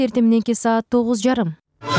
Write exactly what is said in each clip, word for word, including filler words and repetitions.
Эртең мененки саат тогуз жарым.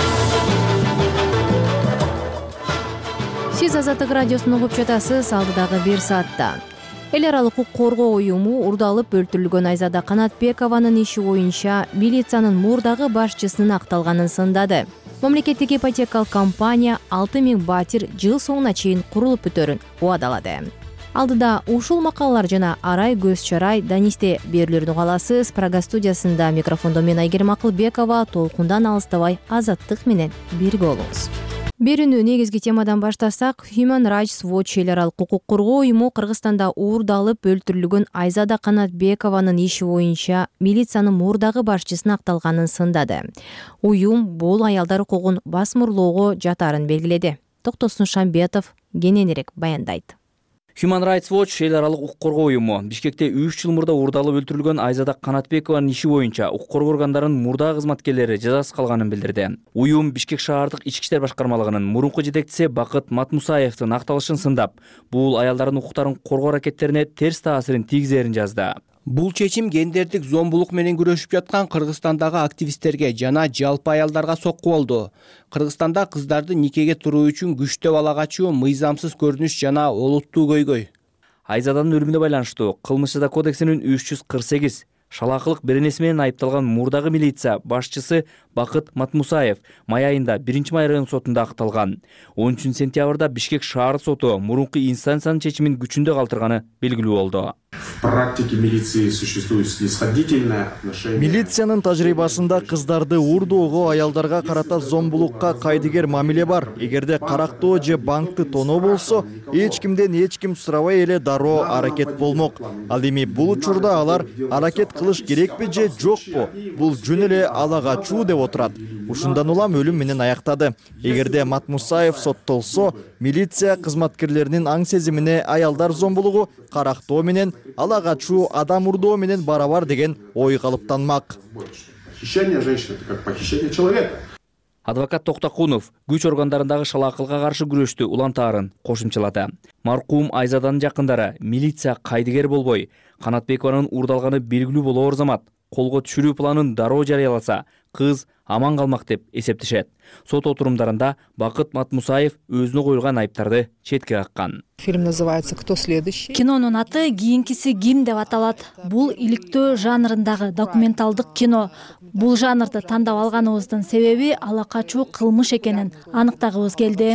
Сиз Азаттык радиосун угуп жатасыз. Алдыдагы бир саатта эл аралык укук коргоо уюму урдалып өлтүрүлгөн Айзада Канатбекованын иши боюнча милициянын мурдагы башчысынын акталганын сындады. Мамлекеттик ипотекалык компания алты миң батир жыл соңуна чейин курулуп бүтөрүн убадалады. Алдыда ушул макалалар жана Арай көз чарай Данисте берүүлөрүн угаласыз. Прага студиясында микрофондо мен Айгерим Акылбекова. Толкундан алыстабай Азаттык менен бирге болуңуз. Берүүнү негизги темадан баштасак, Human Rights Watch эл аралык укук коргоо уюму Кыргызстанда уурдалып өлтүрүлгөн Айзада Канатбекованын иши боюнча милициянын мурдагы башчысына акталганын сындады. Уюм бул аялдар укугун басмырлоого жатарын белгиледи. Токтосун Шамбетов кененирээк баяндайт. Human Rights Watch эл аралык укук коргоо уюму Бишкекте үч жыл мурда уурдалып өлтүрүлгөн Айзада Канатбекованын иши боюнча укук коргоо органдарынын мурдагы кызматкерлери жазасыз калганын билдирди. Уюм Бишкек шаардык ички иштер башкармалыгынын мурунку жетекчиси Бакыт Матмусаевдин акталышын сындап, бул аялдардын укуктарын коргоо аракеттерине терс таасирин тийгизерин жазды. Бул чечим гендердик зомбулук менен күрөшүп жаткан Кыргызстандагы активисттерге жана жалпы аялдарга сокку болду. Кыргызстанда кыздарды никеге туруу үчүн күчтөп ала качуу мыйзамсыз көрүнүш жана олуттуу көйгөй. Айзаданын өлүмүнө байланыштуу Кылмыш жаза кодексинин үч жүз кырк сегиз шалаакылык беренеси менен айыпталган мурдагы милиция башчысы Бакыт Матмусаев май айында биринчи май район сотунда акталган. он үчүнчү сентябрда Бишкек шаар соту мурунку инстанциянын чечимин күчүндө калтырганы белгилүү болду. В практике милиции существует снисходительное отношение. Милициянын тажрыйбасында кыздарды уурдоого, аялдарга карата зомбулукка кайдыгер мамиле бар. Эгерде карактоо же банкты тоноо болсо, эч кимден эч ким сурабай эле дароо аракет болмок. Ал эми бул учурда алар аракет кылыш керекпи же жокпу? Бул жөн эле ала качуу деп отурат. Ушундан улам өлүм менен аяктады. Эгерде Матмусаев соттолсо, милиция кызматкерлеринин аң сезимине аялдар зомбулугу карактоо менен ала качуу адам урдоо менен барабар деген ой калыптанмак. Похищение женщины — это как похищение человека. Адвокат Токтакунов күч органдарындагы шалаакылыкка каршы күрөштү улантаарын кошумчалады. Маркум Айзаданын жакындары милиция кайдыгер болбой, Канатбекованын уурдалганы белгилүү болоор замат колго түшүрүү планын дароо жарыяласа, кыз аман калмак деп эсептешет. Сот отурумдарында Бакыт Матмусаев өзүнө коюлган айыптарды четке каккан. Фильм называется «Кто следующий?». Кинонун аты «Кийинкиси ким» деп аталат. Бул иликтөө жанрындагы документалдык кино. Бул жанрды тандап алганыбыздын себеби ала качуу кылмыш экенин аныктагыбыз келди.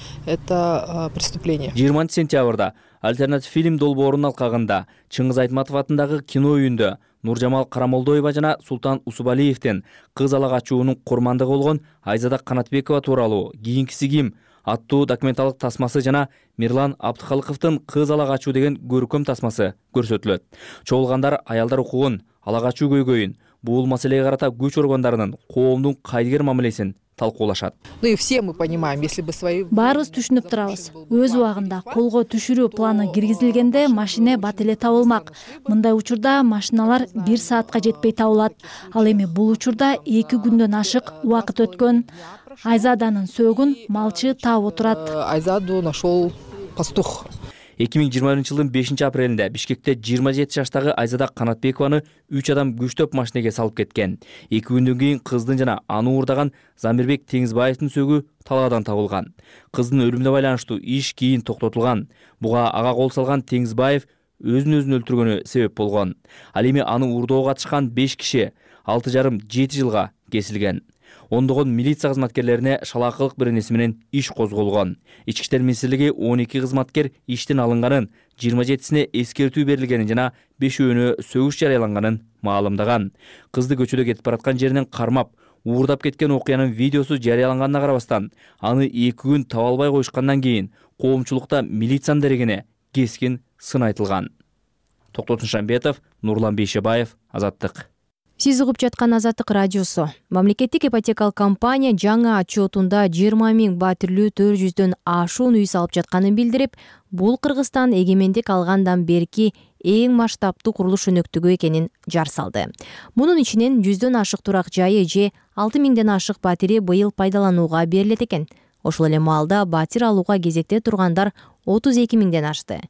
Это преступление. жыйырманчы сентябрда альтернатив фильм долбоорунун алкагында Чыңгыз Айтматов атындагы кино үйүндө Нуржамал Карамолдоева жана Султан Усубалиевдин кыз ала качуунун курмандыгы болгон Айзада Канатбекова тууралуу «Кийинкиси ким» аттуу документалдык тасмасы жана Мирлан Абдыкалыковдун кыз ала качуу деген көркөм тасмасы көрсөтүлөт. Чогулгандар аялдар укугун, ала качуу көйгөйүн, бул маселеге карата күч органдарынын коомдун кайдыгер мамилесин талкуулашат. Ну и все мы понимаем, если бы свои... Баарыбыз түшүнүп турабыз. Өз убагында колго түшүрүү планы киргизилгенде машина бат эле табылмак. Мындай учурда машиналар бир саатка жетпей табылат. Ал эми бул учурда эки күндөн ашык убакыт өткөн. Айзаданын сөөгүн малчы таап отурат. Айзаду нашел пастух. эки миң жыйырма биринчи жылдын бешинчи апрелинде Бишкекте жыйырма жети жаштагы Айзада Канатбекованы үч адам күчтөп машинеге салып кеткен. эки күндөн кийин кыздын жана аны уурдаган Замирбек Теңизбаевдин сөөгү талаадан табылган. Кыздын өлүмүнө байланыштуу иш кийин токтотулган. Буга ага кол салган Теңизбаев өзүн өзүн өлтүргөнү себеп болгон. Ал эми аны уурдоого катышкан беш киши алты жарым жети жылга кесилген. Ондогон милиция кызматкерлерине шалаакылык беренеси менен иш козголгон. Ички иштер министрлиги он эки кызматкер иштен алынганын, жыйырма жетисине эскертүү берилгенин жана бешөөнө сөгүш жарыяланганын маалымдаган. Кызды көчөдө кетип бараткан жеринен кармап, уурдап кеткен окуянын видеосу жарыяланганына карабастан, аны эки күн таба албай коюшкандан кийин коомчулукта милициянын дерегине кескин сын айтылган. Токтосун Шамбетов, Нурлан Бейшебаев, Азаттык. Сиз угуп жаткан Азаттык радиосу. Мамлекеттик ипотекалык компания жаңы отчетунда жыйырма миң батирлүү төрт жүздөн ашуун үй салып жатканын билдирип, бул Кыргызстан эгемендик алгандан берки эң масштабтуу курулуш өнөктүгү экенин жар салды. Мунун ичинен жүздөн ашык турак жайы же алты миңден ашык батири быйыл пайдаланууга берилет экен. Ошол эле маалда батир алууга кезекте тургандар отуз эки миңден ашты.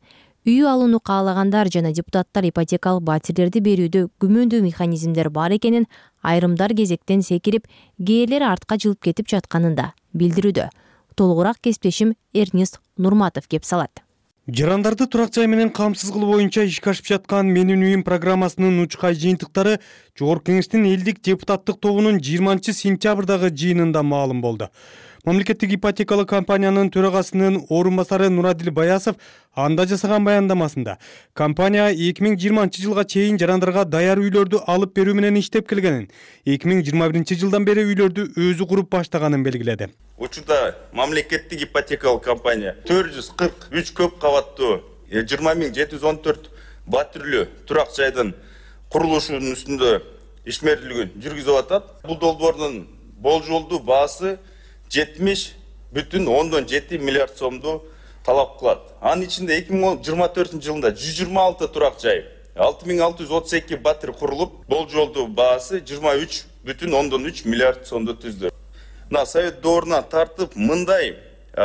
үй алууну каалагандар жана депутаттар ипотекалык батирлерди берүүдө күмөндүү механизмдер бар экенин, айрымдар кезектен секирип, кээрлери артка жылып кетип жатканын да билдирүүдө. Толугураак кесиптешим Эрнест Нурматов кеп салат. Жарандарды турак жай менен камсыз кылуу боюнча ишке ашып жаткан Менин үйүм программасынын учкай жыйынтыктары Жогорку Кеңештин элдик депутаттык тобунун жыйырманчы сентябрдагы жыйынында маалым болду. Мамлекеттик ипотекалык компаниянын төрагасынын орун басары Нурадил Баясов анда жасаган баяндамасында компания эки миң жыйырманчы жылга чейин жарандарга даяр үйлөрдү алып берүү менен иштеп келгенин, эки миң жыйырма биринчи жылдан бери үйлөрдү өзү куруп баштаганын белгиледи. Учурда мамлекеттик ипотекалык компания төрт жүз кырк үч көп кабаттуу жыйырма миң жети жүз он төрт батирлүү турак жайдын курулушунун үстүндө ишмердүүлүгүн жүргүзүп атат. Бул долбоордун болжолдуу баасы жетимиш бүтүн ондон жети миллиард сомду талап кылат. Анын ичинде эки миң жыйырма төртүнчү жылында жүз жыйырма алты турак жай, алты миң алты жүз отуз эки батир курулуп, болжолдуу баасы жыйырма үч бүтүн ондон үч миллиард сомду түздү. Мына Совет доорунан тартып мындай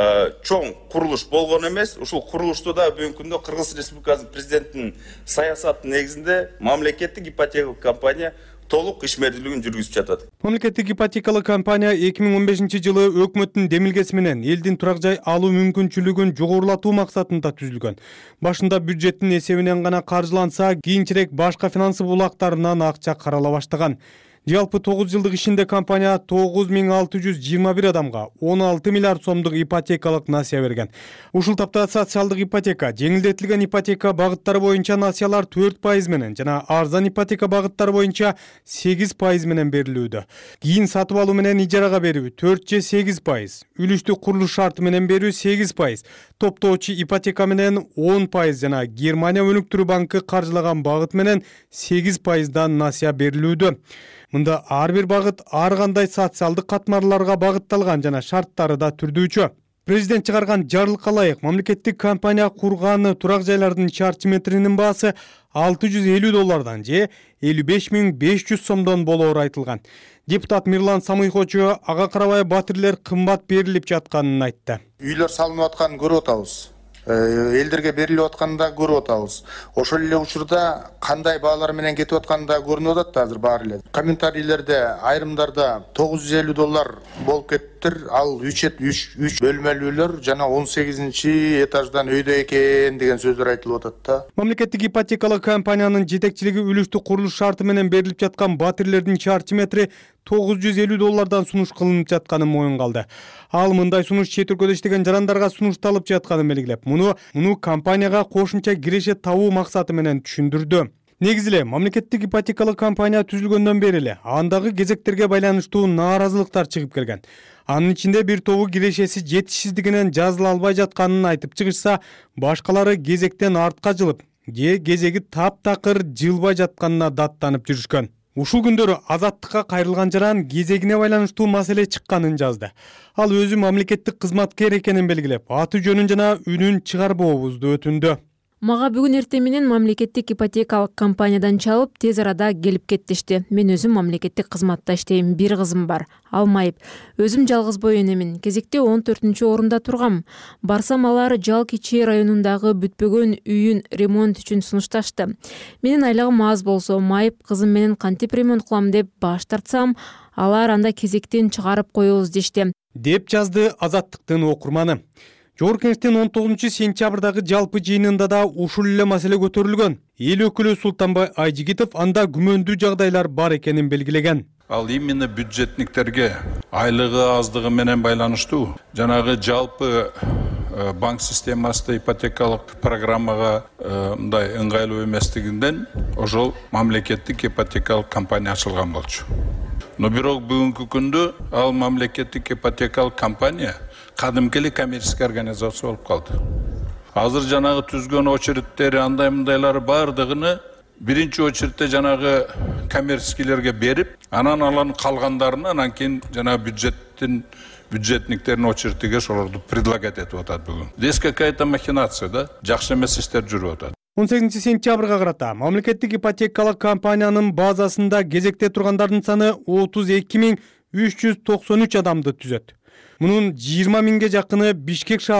чоң курулуш болгон эмес. Ушул курулушту да бүгүнкү күндө Кыргыз Республикасынын президентинин саясатынын негизинде мамлекеттик ипотекалык компания толук ишмердүүлүгүн жүргүзүп жатат. Мамлекеттик ипотекалык компания эки миң он бешинчи жылы өкмөттүн демилгеси менен элдин турак жай алуу мүмкүнчүлүгүн жогорулатуу максатында түзүлгөн. Башында бюджеттин эсебинен гана каржыланса, кийинчерээк башка финансы булактарынан акча карала баштаган. Жалпы тогуз жылдык ишинде компания тогуз миң алты жүз жыйырма бир адамга он алты миллиард сомдук ипотекалык насыя берген. Ушул тапта социалдык ипотека, жеңилдетилген ипотека багыттары боюнча насыялар төрт пайыз менен жана арзан ипотека багыттары боюнча сегиз пайыз менен берилүүдө. Кийин сатып алуу менен ижарага берүү төрт же сегиз пайыз, үлүштүк курулуш шарты менен берүү сегиз пайыз, топтоочу ипотека менен он пайыз жана Германия өнүктүрүү банкы каржылаган багыт менен сегиз пайыздан насыя берилүүдө. Мында ар бир багыт ар кандай социалдык катмарларга багытталган жана шарттары да түрдүүчү. Президент чыгарган жарлыкка ылайык мамлекеттик компания курган турак жайлардын чарчы метринин баасы алты жүз элүү доллардан же элүү беш миң беш жүз сомдон болоору айтылган. Депутат Мирлан Самыйхочу ага карабай батирлер кымбат берилип жатканын айтты. Үйлөр салынып атканын көрүп атабыз. Элдерге берилип атканын да көрүп атабыз. Ошол эле учурда кандай баалар менен кетип атканы да көрүнүп атат азыр баары эле. Комментарийлерде айрымдарда тогуз жүз элүү доллар болуп кеттир, ал үч үч бөлмөлүүлөр жана он сегизинчи этаждан өйдө экен деген сөздөр айтылып атат да. Мамлекеттик ипотекалык компаниянын жетекчилиги үлүштүк курулуш шарты менен берилип жаткан батирлердин чарчы метри тогуз жүз элүү доллардан сунуш кылынып жатканын моюнга алды. Ал мындай сунуш чет өлкөдө иштеген жарандарга сунушталып жатканын белгилеп, муну муну компанияга кошумча киреше табуу максаты менен түшүндүрдү. Негизи эле мамлекеттик ипотекалык компания түзүлгөндөн бери эле андагы кезектерге байланыштуу нааразылыктар чыгып келген. Анын ичинде бир тобу кирешеси жетишсиздигинен жазыла албай жатканын айтып чыгышса, башкалары кезектен артка жылып, же кезеги таптакыр жылбай жатканына даттанып жүрүшкөн. Ушул күндөрү Азаттыкка кайрылган жаран кезегине байланыштуу маселе чыкканын жазды. Ал өзү мамлекеттик кызматкер экенин белгилеп, аты жөнүн жана үнүн чыгарбообузду өтүндү. Мага бүгүн эртең менен мамлекеттик ипотекалык компаниядан чалып, тез арада келип кеттишти. Мен өзүм мамлекеттик кызматта иштейм, бир кызым бар. Ал майып. Өзүм жалгыз бой энемин. Кезекте он төртүнчү орунда тургам. Барсам алар Жал Кичи районундагы бүтпөгөн үйүн ремонт үчүн сунушташты. Менин айлыгым аз болсо, майып кызым менен кантип ремонт кылам деп баш тартсам, алар анда кезектен чыгарып коебуз дешти. Деп жазды Азаттыктын окурманы. Жогорку Кеңештин он тогузунчу сентябрдагы жалпы жыйынында да ушул эле маселе көтөрүлгөн. Эл өкүлү Султанбай Айжигитов анда күмөндүү жагдайлар бар экенин белгилеген. Ал именно бюджетниктерге айлыгы аздыгы менен байланыштуу жанагы жалпы банк системасында ипотекалык программага мындай ыңгайлуу эместигинден ошол мамлекеттик ипотекалык компания ачылган болчу. Но бирок бүгүнкү күндө ал мамлекеттик ипотекалык компания кадимки эле коммерческий организация болуп калды. Азыр жанагы түзгөн очередтери андай мындайлары бардыгыны биринчи очередте жанагы коммерческийлерге берип, анан алардын калгандарына анан кийин жанагы бюджеттин бюджетниктердин очередиге ошолорду предлагать этип атат бүгүн. Здесь какая-то махинация, да? Жакшы эмес иштер жүрүп атат. он сегизинчи сентябрга карата мамлекеттик ипотекалык компаниянын базасында кезекте тургандардын саны отуз эки миң үч жүз токсон үч адамды түзөт. Мунун жыйырма миңге жакыны Бишкек шаарынан,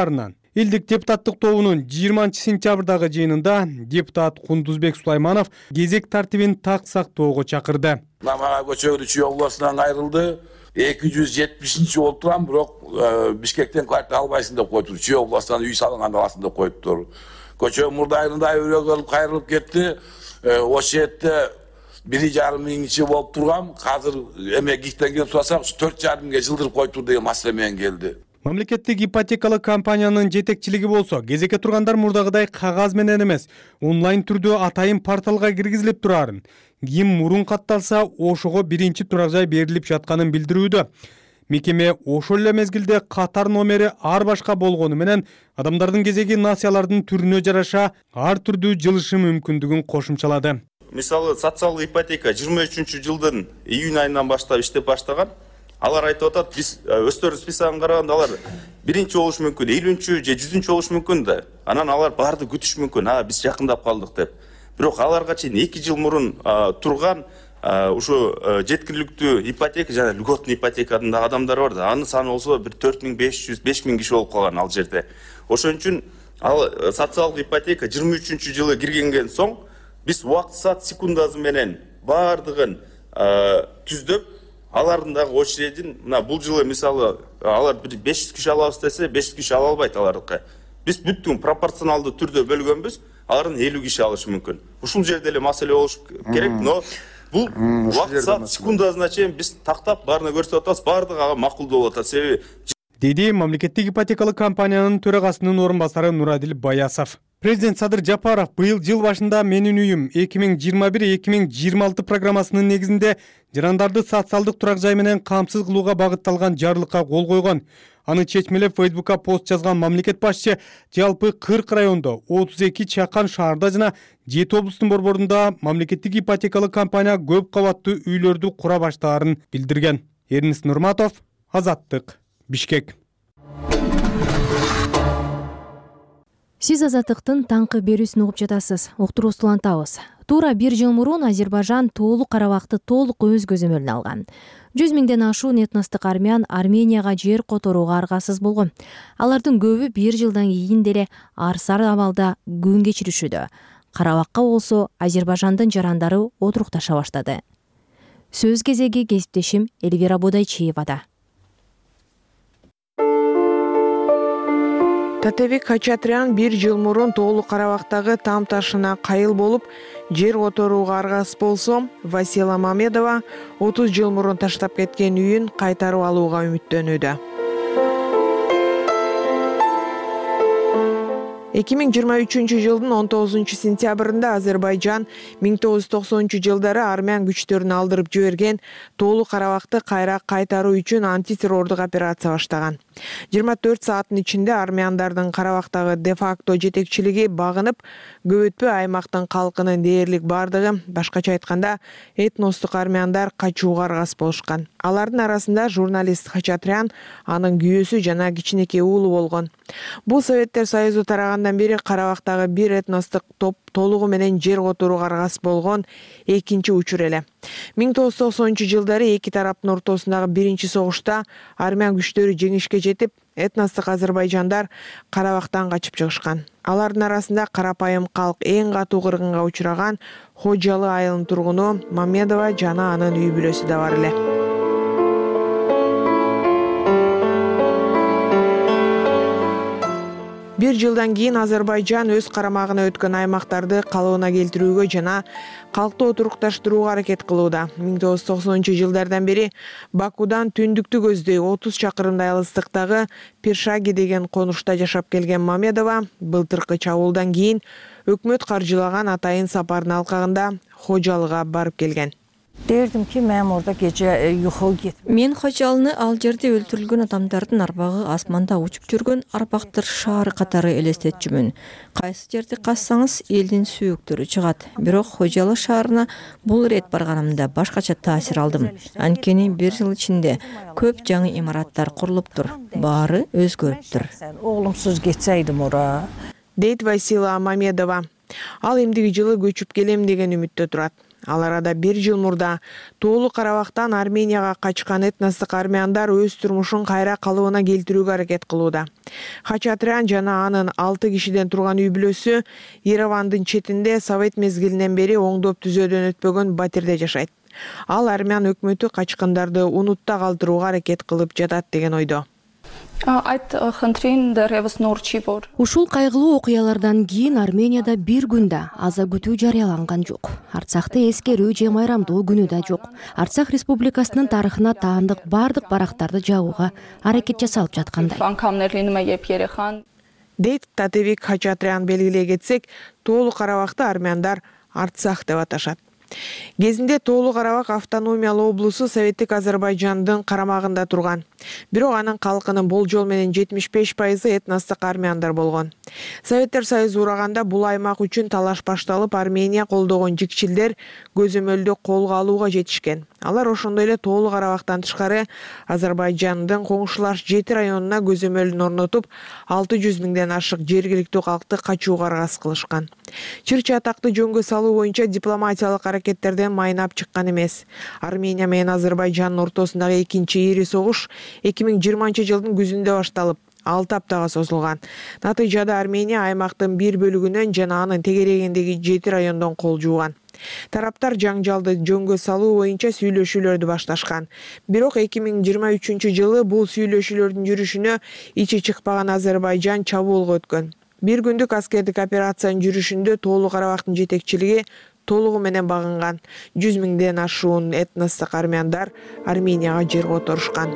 Элдик депутаттык тобунун жыйырманчы сентябрдагы жыйынында депутат Кундузбек Сулайманов кезек тартибин так сактоого чакырды. Намага көчөгү Чүй областынан айрылды. эки жүз жетимишинчи болуп турам, бирок Бишкектен квартира албайсың деп коюптур. Чүй областынан үй салынган аласың деп коюптур. Көчө мурдайында өрөгөлүп кайрылып кетти. Ошол жерде бир жарым миңчи болуп тургам. Азыр эме гихтен келип сурасак, төрт жарым миңге жылдырып коюптур деген маселе менен келди. Мамлекеттик ипотекалык компаниянын жетекчилиги болсо, кезекке тургандар мурдагыдай кагаз менен эмес, онлайн түрдө атайын порталга киргизилип турарын, ким мурун катталса, ошого биринчи турак жай берилип жатканын билдирүүдө. Мекеме ошол эле мезгилде катар номери ар башка болгону менен адамдардын кезеги насыялардын түрүнө жараша ар түрдүү жылышы мүмкүндүгүн кошумчалады. Мисалы, социалдык ипотека жыйырма үчүнчү жылдын июнь айынан баштап иштеп баштаган. Алар айтып атат, биз өздөрү списогун караганда алар биринчи болуш мүмкүн, элүүнчү же жүзүнчү болуш мүмкүн да. Анан алар барды күтүш мүмкүн, а биз жакындап калдык деп. Бирок аларга чейин эки жыл мурун турган ушу жеткиликтүү ипотека жана льготный ипотекадын адамдар бар да. Анын саны болсо бир төрт миң беш жүз беш миң киши болуп калган ал жерде. Ошон үчүн ал социалдык ипотека жыйырма үчүнчү жылы киргенген соң биз убакыт саат секундасы менен бардыгын түздөп, алардын дагы очередин, мына бул жылы мисалы алар беш жүз киши алабыз десе, беш жүз киши ала албайт алардыкы. Биз бүттүн пропорционалдуу түрдө бөлгөнбүз, алардын элүү киши алышы мүмкүн. Ушул жерде эле маселе болуш керек, но бул убакыт саат секундасына чейин биз тактап баарына көрсөтүп атабыз, бардыгы ага макулдуу болуп атат. Себеби деди мамлекеттик ипотекалык компаниянын төрагасынын орун басары Нурадил Баясов. Президент Садыр Жапаров быйыл жыл башында Менин үйүм эки миң жыйырма бир эки миң жыйырма алты программасынын негизинде жарандарды социалдык турак жай менен камсыз кылууга багытталган жарлыкка кол койгон. Аны чечмелеп Фейсбукка пост жазган мамлекет башчы жалпы кырк райондо, отуз эки чакан шаарда жана жети облустун борборунда мамлекеттик ипотекалык компания көп кабаттуу үйлөрдү кура баштаарын билдирген. Эрнис Нурматов, Азаттык, Бишкек. Сиз Азаттыктын таңкы берүүсүн угуп жатасыз. Уктуруубузду улантабыз. Туура бир жыл мурун Азербайжан Тоолу Карабакты толук өз көзөмөлүнө алган. жүз миңден ашуун этностук армян Арменияга жер которууга аргасыз болгон. Алардын көбү бир жылдан кийин деле арсар абалда күн кечиришүүдө. Карабакка болсо Азербайжандын жарандары отурукташа баштады. Сөз кезеги кесиптешим Эльвира Бодайчиевада. Татебек Хачатрян бир жыл мурун Тоолу Карабактагы там ташына кайыл болуп, жер которууга аргасыз болсо, Васила Мамедова отуз жыл мурун таштап кеткен үйүн кайтарып алууга үмүттөнүүдө. эки миң жыйырма үчүнчү жылдын он тогузунчу сентябрында Азербайжан миң тогуз жүз токсонунчу жылдары армян күчтөрүн алдырып жиберген Тоолу Карабакты кайра кайтаруу үчүн антитеррордук операция баштаган. жыйырма төрт сааттын ичинде армяндардын Карабактагы де-факто жетекчилиги багынып, көп өтпөй аймактын калкынын дээрлик бардыгы, башкача айтканда, этностук армяндар качууга аргасыз болушкан. Алардын арасында журналист Хачатрян, анын күйөөсү жана кичинекей уулу болгон. Бул Советтер Союзу тарагандан бери Карабактагы бир этностук топ толугу менен жер которууга аргасыз болгон экинчи учур эле. миң тогуз жүз токсонунчу жылдары эки тараптын ортосундагы биринчи согушта армян күчтөрү жеңишке жетип, этностук азербайжандар Карабактан качып чыгышкан. Алардын арасында карапайым калк эң катуу кыргынга учураган Хожалы айылынын тургуну Мамедова жана анын үй бүлөсү да бар эле. Бир жылдан кийин Азербайжан өз карамагына өткөн аймактарды калыбына келтирүүгө жана калкты отурукташтырууга аракет кылууда. миң тогуз жүз токсонунчу жылдардан бери Бакудан түндүктү көздөй отуз чакырымдай алыстыктагы Пиршаги деген конушта жашап келген Мамедова былтыркы чабуулдан кийин өкмөт каржылаган атайын сапардын алкагында Хожалыга барып келген. Derdim ki, mənim orada gecə yuxu getmir. Мен Хожалыны ал жерде өлтүрүлгөн адамдардын арбагы асманда учуп жүргөн арбактыр шаары катары элестетчүмүн. Кайсы жерди кассаңыз элдин сүйүктөрү чыгат. Бирок Хожалы шаарына бул ирет барганымда башкача таасир алдым. Анткени бир жыл ичинде көп жаңы имараттар курулуптур. Баары өзгөрүптүр. Оглумсуз кетсейдим ора. Дейт Васила Мамедова. Ал эмдиги жылы көчүп келем деген үмүттө турат. Ал арада бир жыл мурда Тоолу Карабактан Арменияга качкан этностук армяндар өз турмушун кайра калыбына келтирүүгө аракет кылууда. Хачатрян жана анын алты кишиден турган үй бүлөсү Еревандын четинде Совет мезгилинен бери оңдоп түзөөдөн өтпөгөн батирде жашайт. Ал армян өкмөтү качкындарды унутта калтырууга аракет кылып жатат деген ойдо. Ушул кайгылуу окуялардан кийин Арменияда бир күндө аза күтүү жарыяланган жок. Арцахта эскерүү же майрамдоо күнү да жок. Арцах Республикасынын тарыхына таандык бардык барактарды жабууга аракет жасалып жаткандай. Дейт Татевик Хачатрян. Белгилей кетсек, Тоолу Карабакты армяндар Арцах деп аташат. Кезинде Тоолу Карабак автономиялуу облусу Советтик Азербайжандын карамагында турган. Бирок анын калкынын болжол менен жетимиш беш пайызы этностук армяндар болгон. Советтер Союзу ураганда бул аймак үчүн талаш башталып, Армения колдогон жикчилдер көзөмөлдү колго алууга жетишкен. Алар ошондой эле Тоолу Карабактан тышкары Азербайжандын коңшулаш жети районуна көзөмөлүн орнотуп, алты жүз миңден ашык жергиликтүү калкты качууга аргасыз кылышкан. Чырчы атакты жөнгө салуу боюнча дипломатиялык аракеттерден майнап чыккан эмес. Армения менен Азербайжандын ортосундагы экинчи ири согуш эки миң жыйырманчы жылдын күзүндө башталып, алты аптага созулган. Натыйжада Армения аймактын бир бөлүгүнөн жана анын тегерегиндеги жети райондон кол жууган. Тараптар жаңжалды жөнгө салуу боюнча сүйлөшүүлөрдү башташкан. Бирок эки миң жыйырма үчүнчү жылы бул сүйлөшүүлөрдүн жүрүшүнө ичи чыкпаган Азербайжан чабуулга өткөн. Бир күндүк аскердик операциянын жүрүшүндө Тоолу Карабактын жетекчилиги толугу менен багынган. жүз миңден ашуун этностук армяндар Арменияга жер которушкан.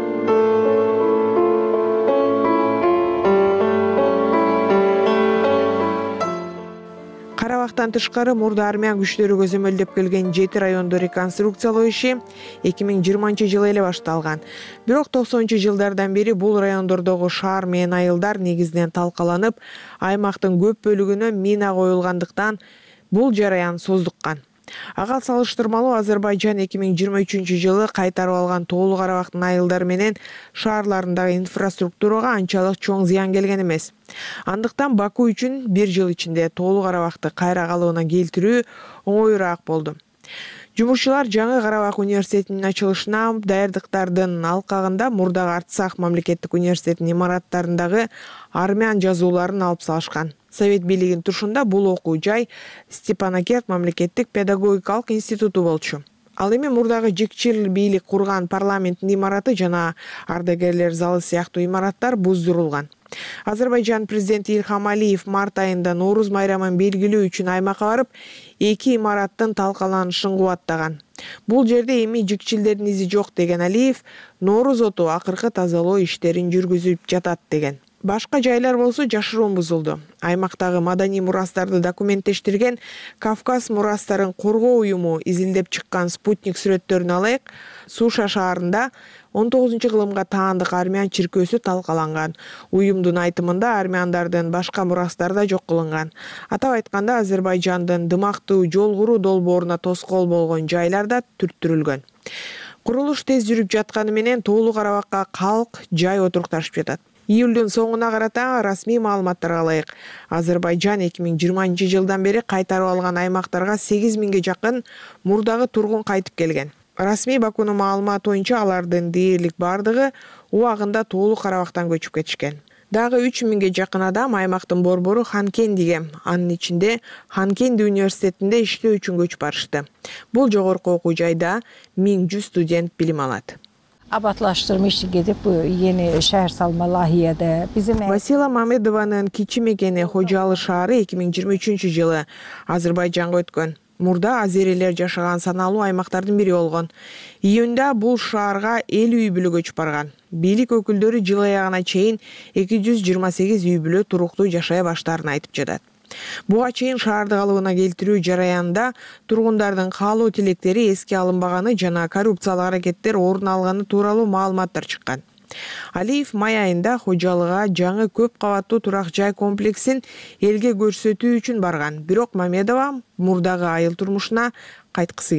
Карабактан тышкары мурда армян күчтөрү көзөмөлдөп келген жети районду реконструкциялоо иши эки миң жыйырманчы жылы эле башталган. Бирок токсонунчу жылдардан бери бул райондордогу шаар менен айылдар негизинен талкаланып, аймактын көп бөлүгүнө мина коюлгандыктан бул жараян создуккан. Ага салыштырмалуу Азербайжан эки миң жыйырма үчүнчү жылы кайтарып алган Тоолу Карабактын айылдары менен шаарларындагы инфраструктурага анчалык чоң зыян келген эмес. Андыктан Баку үчүн бир жыл ичинде Тоолу Карабакты кайра калыбына келтирүү оңоюраак болду. Жумушчулар жаңы Карабак университетинин ачылышына даярдыктардын алкагында мурдагы Арцах мамлекеттик университетинин имараттарындагы армян жазууларын алып салышкан. Совет бийлигинин тушунда бул окуу жай Степанакерт мамлекеттик педагогикалык институту болчу. Ал эми мурдагы жикчил бийлик курган парламенттин имараты жана ардагерлер залы сыяктуу имараттар буздурулган. Азербайжан президенти Ильхам Алиев март айында Нооруз майрамын белгилөө үчүн аймакка барып, эки имараттын талкаланышын кубаттаган. Бул жерде эми жикчилдердин изи жок деген Алиев, Нооруз оту акыркы тазалоо иштерин жүргүзүп жатат деген. Башка жайлар болсо жашыруун бузулду. Аймактагы маданий мурастарды документтештирген Кавказ мурастарын коргоо уюму изилдеп чыккан спутник сүрөттөрүн алайык. Суша шаарында он тогузунчу кылымга таандык армян чиркөөсү талкаланган. Уюмдун айтымында армяндардын башка мурастары да жок кылынган. Атап айтканда Азербайжандын дымактуу жол куруу долбооруна тоскоол болгон жайлар да түрттүрүлгөн. Курулуш тез жүрүп жатканы менен Тоолу Карабакка калк жай отурукташып жатат. Июлдун соңуна карата расмий маалыматтарга ылайык Азербайжан эки миң жыйырманчы жылдан бери кайтарып алган аймактарга сегиз миңге жакын мурдагы тургун кайтып келген. Расмий Бакунун маалыматы боюнча алардын дээрлик бардыгы убагында Тоолу Карабактан көчүп кетишкен. Дагы үч миңге жакын адам аймактын борбору Ханкендиге, анын ичинде Ханкенди университетинде иштөө үчүн көчүп барышты. Бул жогорку окуу жайда миң жүз студент билим алат. Абатлаштырма иши кетип, yeni шаар салма лайыяда bizim Васила Мамедованын кичи мекени Хожалы шаары эки миң жыйырма үчүнчү жылы Азербайжанга өткөн. Мурда азерилер жашаган саналуу аймактардын бири болгон. Июнда бул шаарга элүү үй бүлө көчүп барган. Бийлик өкүлдөрү жыл аягына чейин эки жүз жыйырма сегиз үй бүлө туруктуу жашай баштаарын айтып жатат. Буга чейин шаарды калыбына келтирүү жараянында тургундардын каалоо тилектери эске алынбаганы жана коррупциялык аракеттер орун алганы тууралуу маалыматтар чыккан. Алиев май айында Хожалыга жаңы көп кабаттуу турак жай комплексин элге көрсөтүү үчүн барган. Бирок Мамедова мурдагы айыл турмушуна кайткысы келет.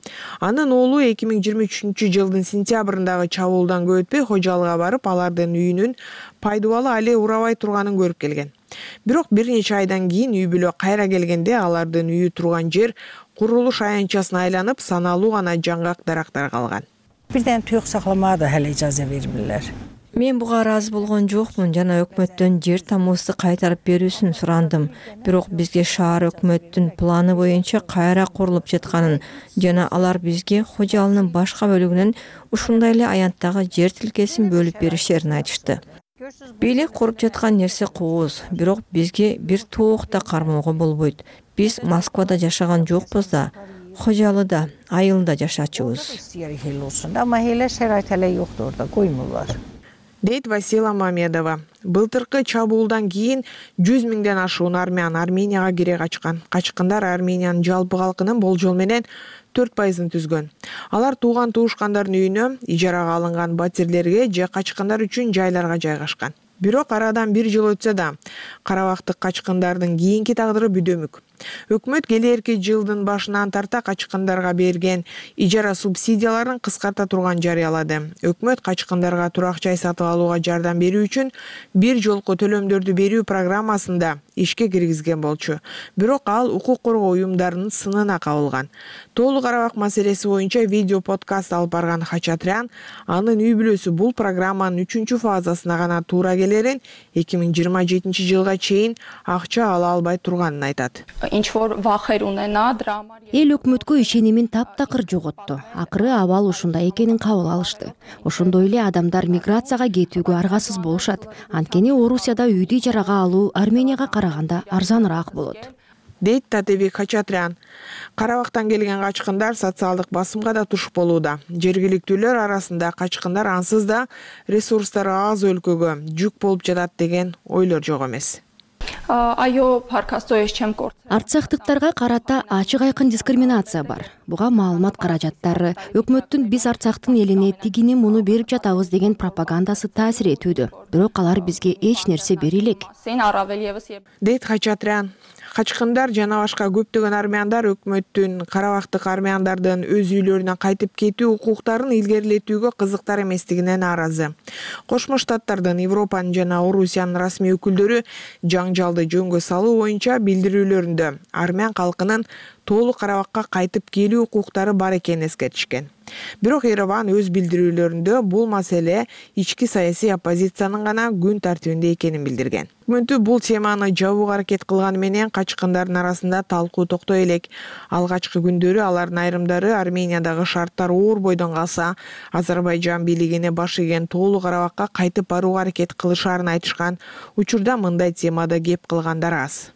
Анын оолу эки миң жыйырма үчүнчү жылдын сентябрындагы чабуулдан көп өтпөй Кожалыга барып, алардын үйүнүн пайдубалы али урабай турганын көрүп келген. Бирок бир нече айдан кийин үй бүлө кайра келгенде алардын үйү турган жер курулуш аянтчасына айланып, саналуу гана жаңгак дарактар калган. Бирден туюк сакламаады, хали ижаза бермилер. Мен буга ыраазы болгон жокмун жана өкмөттөн жер тамуусу кайтарып берүүсүн сурандым. Бирок бизге шаар өкмөттүн планы боюнча кайра курулуп жатканын жана алар бизге Кожалынын башка бөлүгүнөн ушундай эле аянттагы жер тилкесин бөлүп бериштерин айтышты. Бийлик куруп жаткан нерсе кууз, бирок бизге бир тоок да кармоого болбойт. Биз Москвада жашаган жокпуз да, Кожалыда, айылда жашачубуз. Ама эле шарайт эле жоктур да, коймулар. Дейт Васила Мамедова. Былтыркы чабуулдан кийин жүз миңден ашуун армян Арменияга кире качкан. Качкындар Армениянын жалпы калкынын болжол менен төрт пайызын түзгөн. Алар тууган туушкандардын үйүнө, ижарага алынган батирлерге же качкындар үчүн жайларга жайгашкан. Бирок арадан бир жыл өтсө да, карабактык качкындардын кийинки тагдыры бүдөмүк. Өкмөт келерки жылдын башынан тарта качкындарга берген ижара субсидияларын кыскарта турган жарыялады. Өкмөт качкындарга турак жай сатып алууга жардам берүү үчүн бир жолку төлөмдөрдү берүү программасында ишке киргизген болчу. Бирок ал укук коргоо уюмдарынын сынына кабылган. Тоолуу Карабак маселеси боюнча видео подкаст алып барган Хачатрян анын үй бүлөсү бул программанын үчүнчү фазасына гана туура келерин, эки миң жыйырма жетинчи жылга чейин акча ала албай турганын айтат. Эл өкмөткө ишенимин таптакыр жоготту. Акыры абал ушундай экенин кабыл алышты. Ошондой эле адамдар миграцияга кетүүгө аргасыз болушат. Анткени Орусияда үйдү ижарага алуу Арменияга караганда арзаныраак болот. Дейт Татебек Хачатрян. Карабактан келген качкындар социалдык басымга да туш болууда. Жергиликтүүлөр арасында качкындар ансыз да ресурстары аз өлкөгө жүк болуп жатат деген ойлор жок эмес. Арцахтыктарга карата ачык айкын дискриминация бар. Буга маалымат каражаттары, өкмөттүн биз Арцахтын элине тигини муну берип жатабыз деген пропагандасы таасир этүүдө. Бирок алар бизге эч нерсе бере элек. Дейт Хачатрян. Качкындар жана башка көптөгөн армяндар өкмөттүн карабактык армяндардын өз үйлөрүнө кайтып кетүү укуктарын илгерилетүүгө кызыктар эместигине нааразы. Кошмо Штаттардын, Европанын жана Орусиянын расмий өкүлдөрү жаңжалды жөнгө салуу боюнча билдирүүлөрүндө армян калкынын тоолуу Карабакка кайтып келүү укуктары бар экенин эскертишкен. Бирок Ереван өз билдирүүлөрүндө бул маселе ички саясий оппозициянын гана күн тартибинде экенин билдирген. Өкмөтү бул теманы жабууга аракет кылганы менен качкындардын арасында талкуу токтой элек. Алгачкы күндөрү алардын айрымдары Армениядагы шарттар оор бойдон калса, Азербайжан бийлигине баш ийген тоолуу Карабакка кайтып барууга аракет кылышаарын айтышкан. Учурда мындай темада кеп кылгандар аз.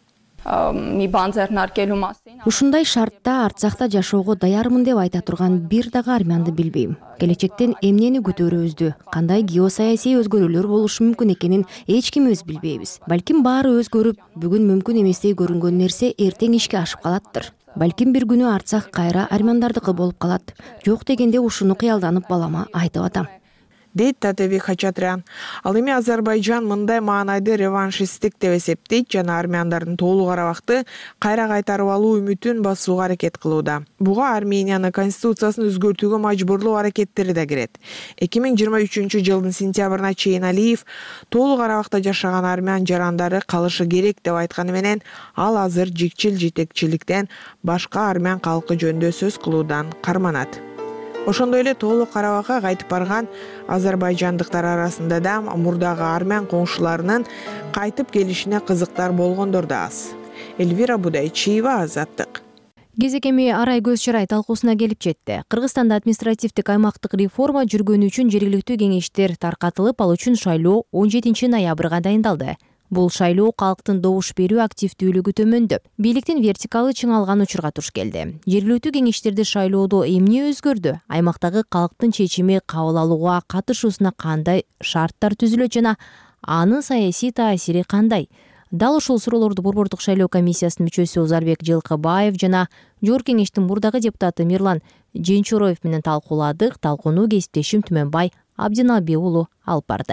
Ушундай шартта Арцахта жашоого даярмын деп айта турган бир дагы армянды билбейм. Келечектен эмнени күтөрөбүздү, кандай геосаясий өзгөрүүлөр болушу мүмкүн экенин эч ким өз билбейбиз. Балким баары өзгөрүп, бүгүн мүмкүн эместей көрүнгөн нерсе эртең ишке ашып калаттыр. Балким бир күнү Арцах кайра армяндардыкы болуп калат. Жок дегенде ушуну кыялданып балама айтып атам. Дейт Татебек Хачатрян. Ал эми Азербайжан мындай маанайды реваншисттик деп эсептейт жана армяндардын тоолуу Карабакты кайра кайтарып алуу үмүтүн басууга аракет кылууда. Буга Армениянын конституциясын өзгөртүүгө мажбурлоо аракеттери да кирет. эки миң жыйырма үчүнчү жылдын сентябрына чейин Алиев тоолуу Карабакта жашаган армян жарандары калышы керек деп айтканы менен ал азыр жикчил жетекчиликтен башка армян калкы жөнүндө сөз кылуудан карманат. Ошондой эле тоолуу Карабакка кайтып барган азербайжандыктар арасында да мурдагы армян коңшуларынын кайтып келишине кызыктар болгондор да аз. Эльвира Будайчиева, Азаттык. Кезекеми арай көз чарай талкуусуна келип жетти. Кыргызстанда административдик аймактык реформа жүргөнү үчүн жергиликтүү кеңештер таркатылып, ал үчүн шайлоо он жетинчи ноябрга дайындалды. Бул шайлоо калктын добуш берүү активдүүлүгү төмөндөп, бийликтин вертикалы чыңалган учурга туш келди. Жергиликтүү кеңештерди шайлоодо эмне өзгөрдү? Аймактагы калктын чечими кабыл алууга катышуусуна кандай шарттар түзүлөт жана анын саясий таасири кандай? Дал ушул суроолорду Борбордук шайлоо комиссиясынын мүчөсү Узарбек Жылкыбаев жана Жогорку кеңештин мурдагы депутаты Мирлан Женчуроев менен талкууладык. Талкууну кесиптешим Түмөнбай Абдиналбек уулу алып барды.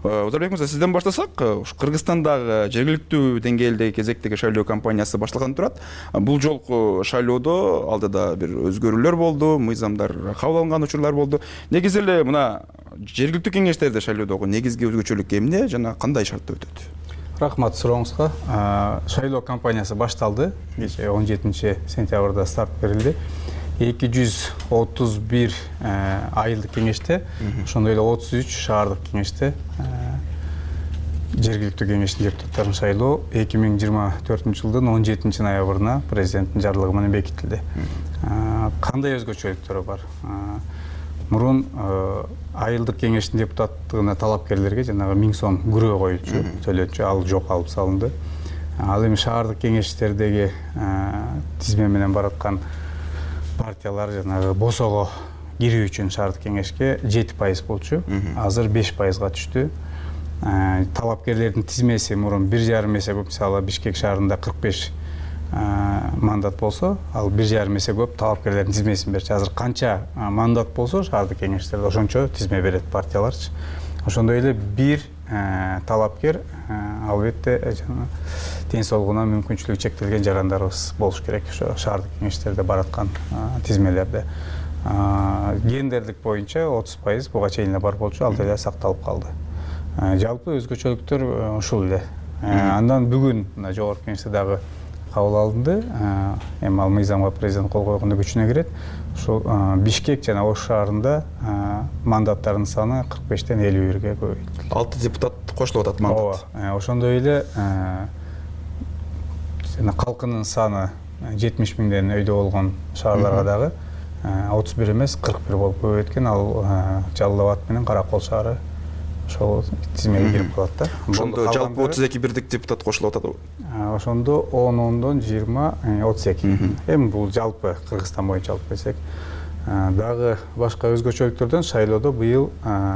Узарбек мырза, сизден баштасак, Кыргызстандагы жергиликтүү деңгээлдеги кезектеги шайлоо кампаниясы башталган турат. Бул жолку шайлоодо алдыда бир өзгөрүүлөр болду, мыйзамдар кабыл алынган учурлар болду. Негизи эле мына жергиликтүү кеңештерде шайлоодогу негизги өзгөчөлүк эмне жана кандай шартта өтөт? Рахмат сурооңузга. Шайлоо кампаниясы башталды. Кечээ он жетинчи сентябрда старт берилди. эки жүз отуз бир айылдык кеңеште, ошондой эле отуз үч шаардык кеңеште жергиликтүү кеңештин депутаттарын шайлоо эки миң жыйырма төртүнчү жылдын он жетинчи ноябрына президенттин жарлыгы менен бекитилди. Кандай өзгөчөлүктөрү бар? Мурун айылдык кеңештин депутаттыгына талапкерлерге жанагы миң сом күрөө коюучу төлөчү, ал жок алып салынды. Ал эми шаардык кеңештердеги тизме менен бараткан партиялар жанагы босого кирүү үчүн шаардык кеңешке жети пайыз болчу, азыр беш пайызга түштү. Талапкерлердин тизмеси мурун бир жарым эсе көп, мисалы Бишкек шаарында кырк беш мандат болсо, ал бир жарым эсе көп талапкерлердин тизмесин берчү. Азыр канча мандат болсо шаардык кеңештерде ошончо тизме берет партияларчы. Ошондой эле бир талапкер албетте ден соолугуна мүмкүнчүлүгү чектелген жарандарыбыз болуш керек ошо шаардык кеңештерде бараткан тизмелерде. Гендерлик боюнча отуз пайыз буга чейин эле бар болчу, ал деле сакталып калды. Жалпы өзгөчөлүктөр ушул эле. Андан бүгүн жогорку кеңеште дагы кабыл алынды. Эми ал мыйзамга президент кол койгондо күчүнө кирет. Ушул Бишкек жана Ош шаарында мандаттардын саны кырк бештен элүү бирге көбөйтүлдү. алты депутат кошулуп атат мандат. Ошондой эле жана калкынын саны жетимиш миңден өйдө болгон шаарларга дагы отуз бир эмес кырк бир болуп көбөйткөн. Ал Жалал Абад менен Каракол шаары ошол тизмеге кирип калат да. Ошондо жалпы отуз эки бирдик депутат кошулуп атат. Ошондо он ондон жыйырма отуз эки. Эми бул жалпы Кыргызстан боюнча алып келсек, дагы башка өзгөчөлүктөрдөн шайлоодо быйыл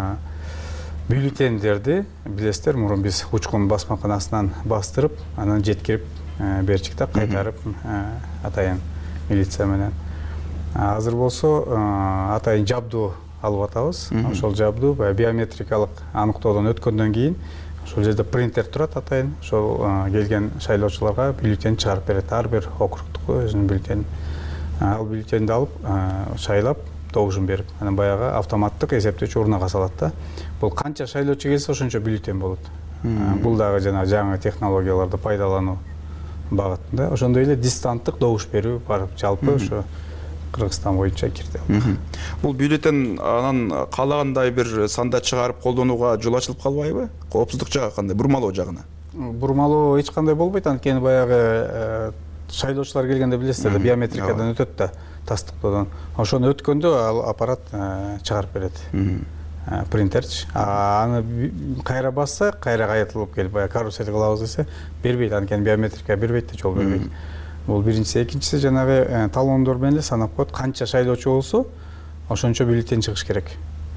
бюллетендерди билесиздер, мурун биз учкун басмаканасынан бастырып, анан жеткирип берчик да, кайтарып атайын милиция менен. Азыр болсо атайын жабдуу алып атабыз. Ошол жабдуу биометрикалык аныктоодон өткөндөн кийин ошол жерде принтер турат атайын. Ошол келген шайлоочуларга бюллетень чыгарып берет. Ар бир округдук өзүнүн бюллетени. Ал бюллетенди алып шайлап добушун берип, анан баягы автоматтык эсептөөчү урнага салат да. Бул канча шайлоочу келсе ошончо бюллетень болот. Бул дагы жана жаңы технологияларды пайдалануу багытында. Ошондой эле дистанттык добуш берүү бар. Жалпы ошо Кыргызстан боюнча кирди. Бул бюллетень анан каалагандай бир санда чыгарып колдонууга жол ачылып калбайбы? Коопсуздук жагы кандай? Бурмалоо жагына? Бурмалоо эч кандай болбойт, анткени баягы шайлоочулар келгенде билесиздер да, биометрикадан өтөт да, тастыктоодон. Ошону өткөндө ал аппарат чыгарып берет. Принтерчи. Аны кайра басса, кайра кайтылып келип, баягы карусель кылабыз десе, бербейт, анткени биометрика бербейт да, жол бербейт. Бул биринчиси, экинчиси жанагы талондор менен санап коет, канча шайлоочу болсо, ошончо бюллетень чыгыш керек.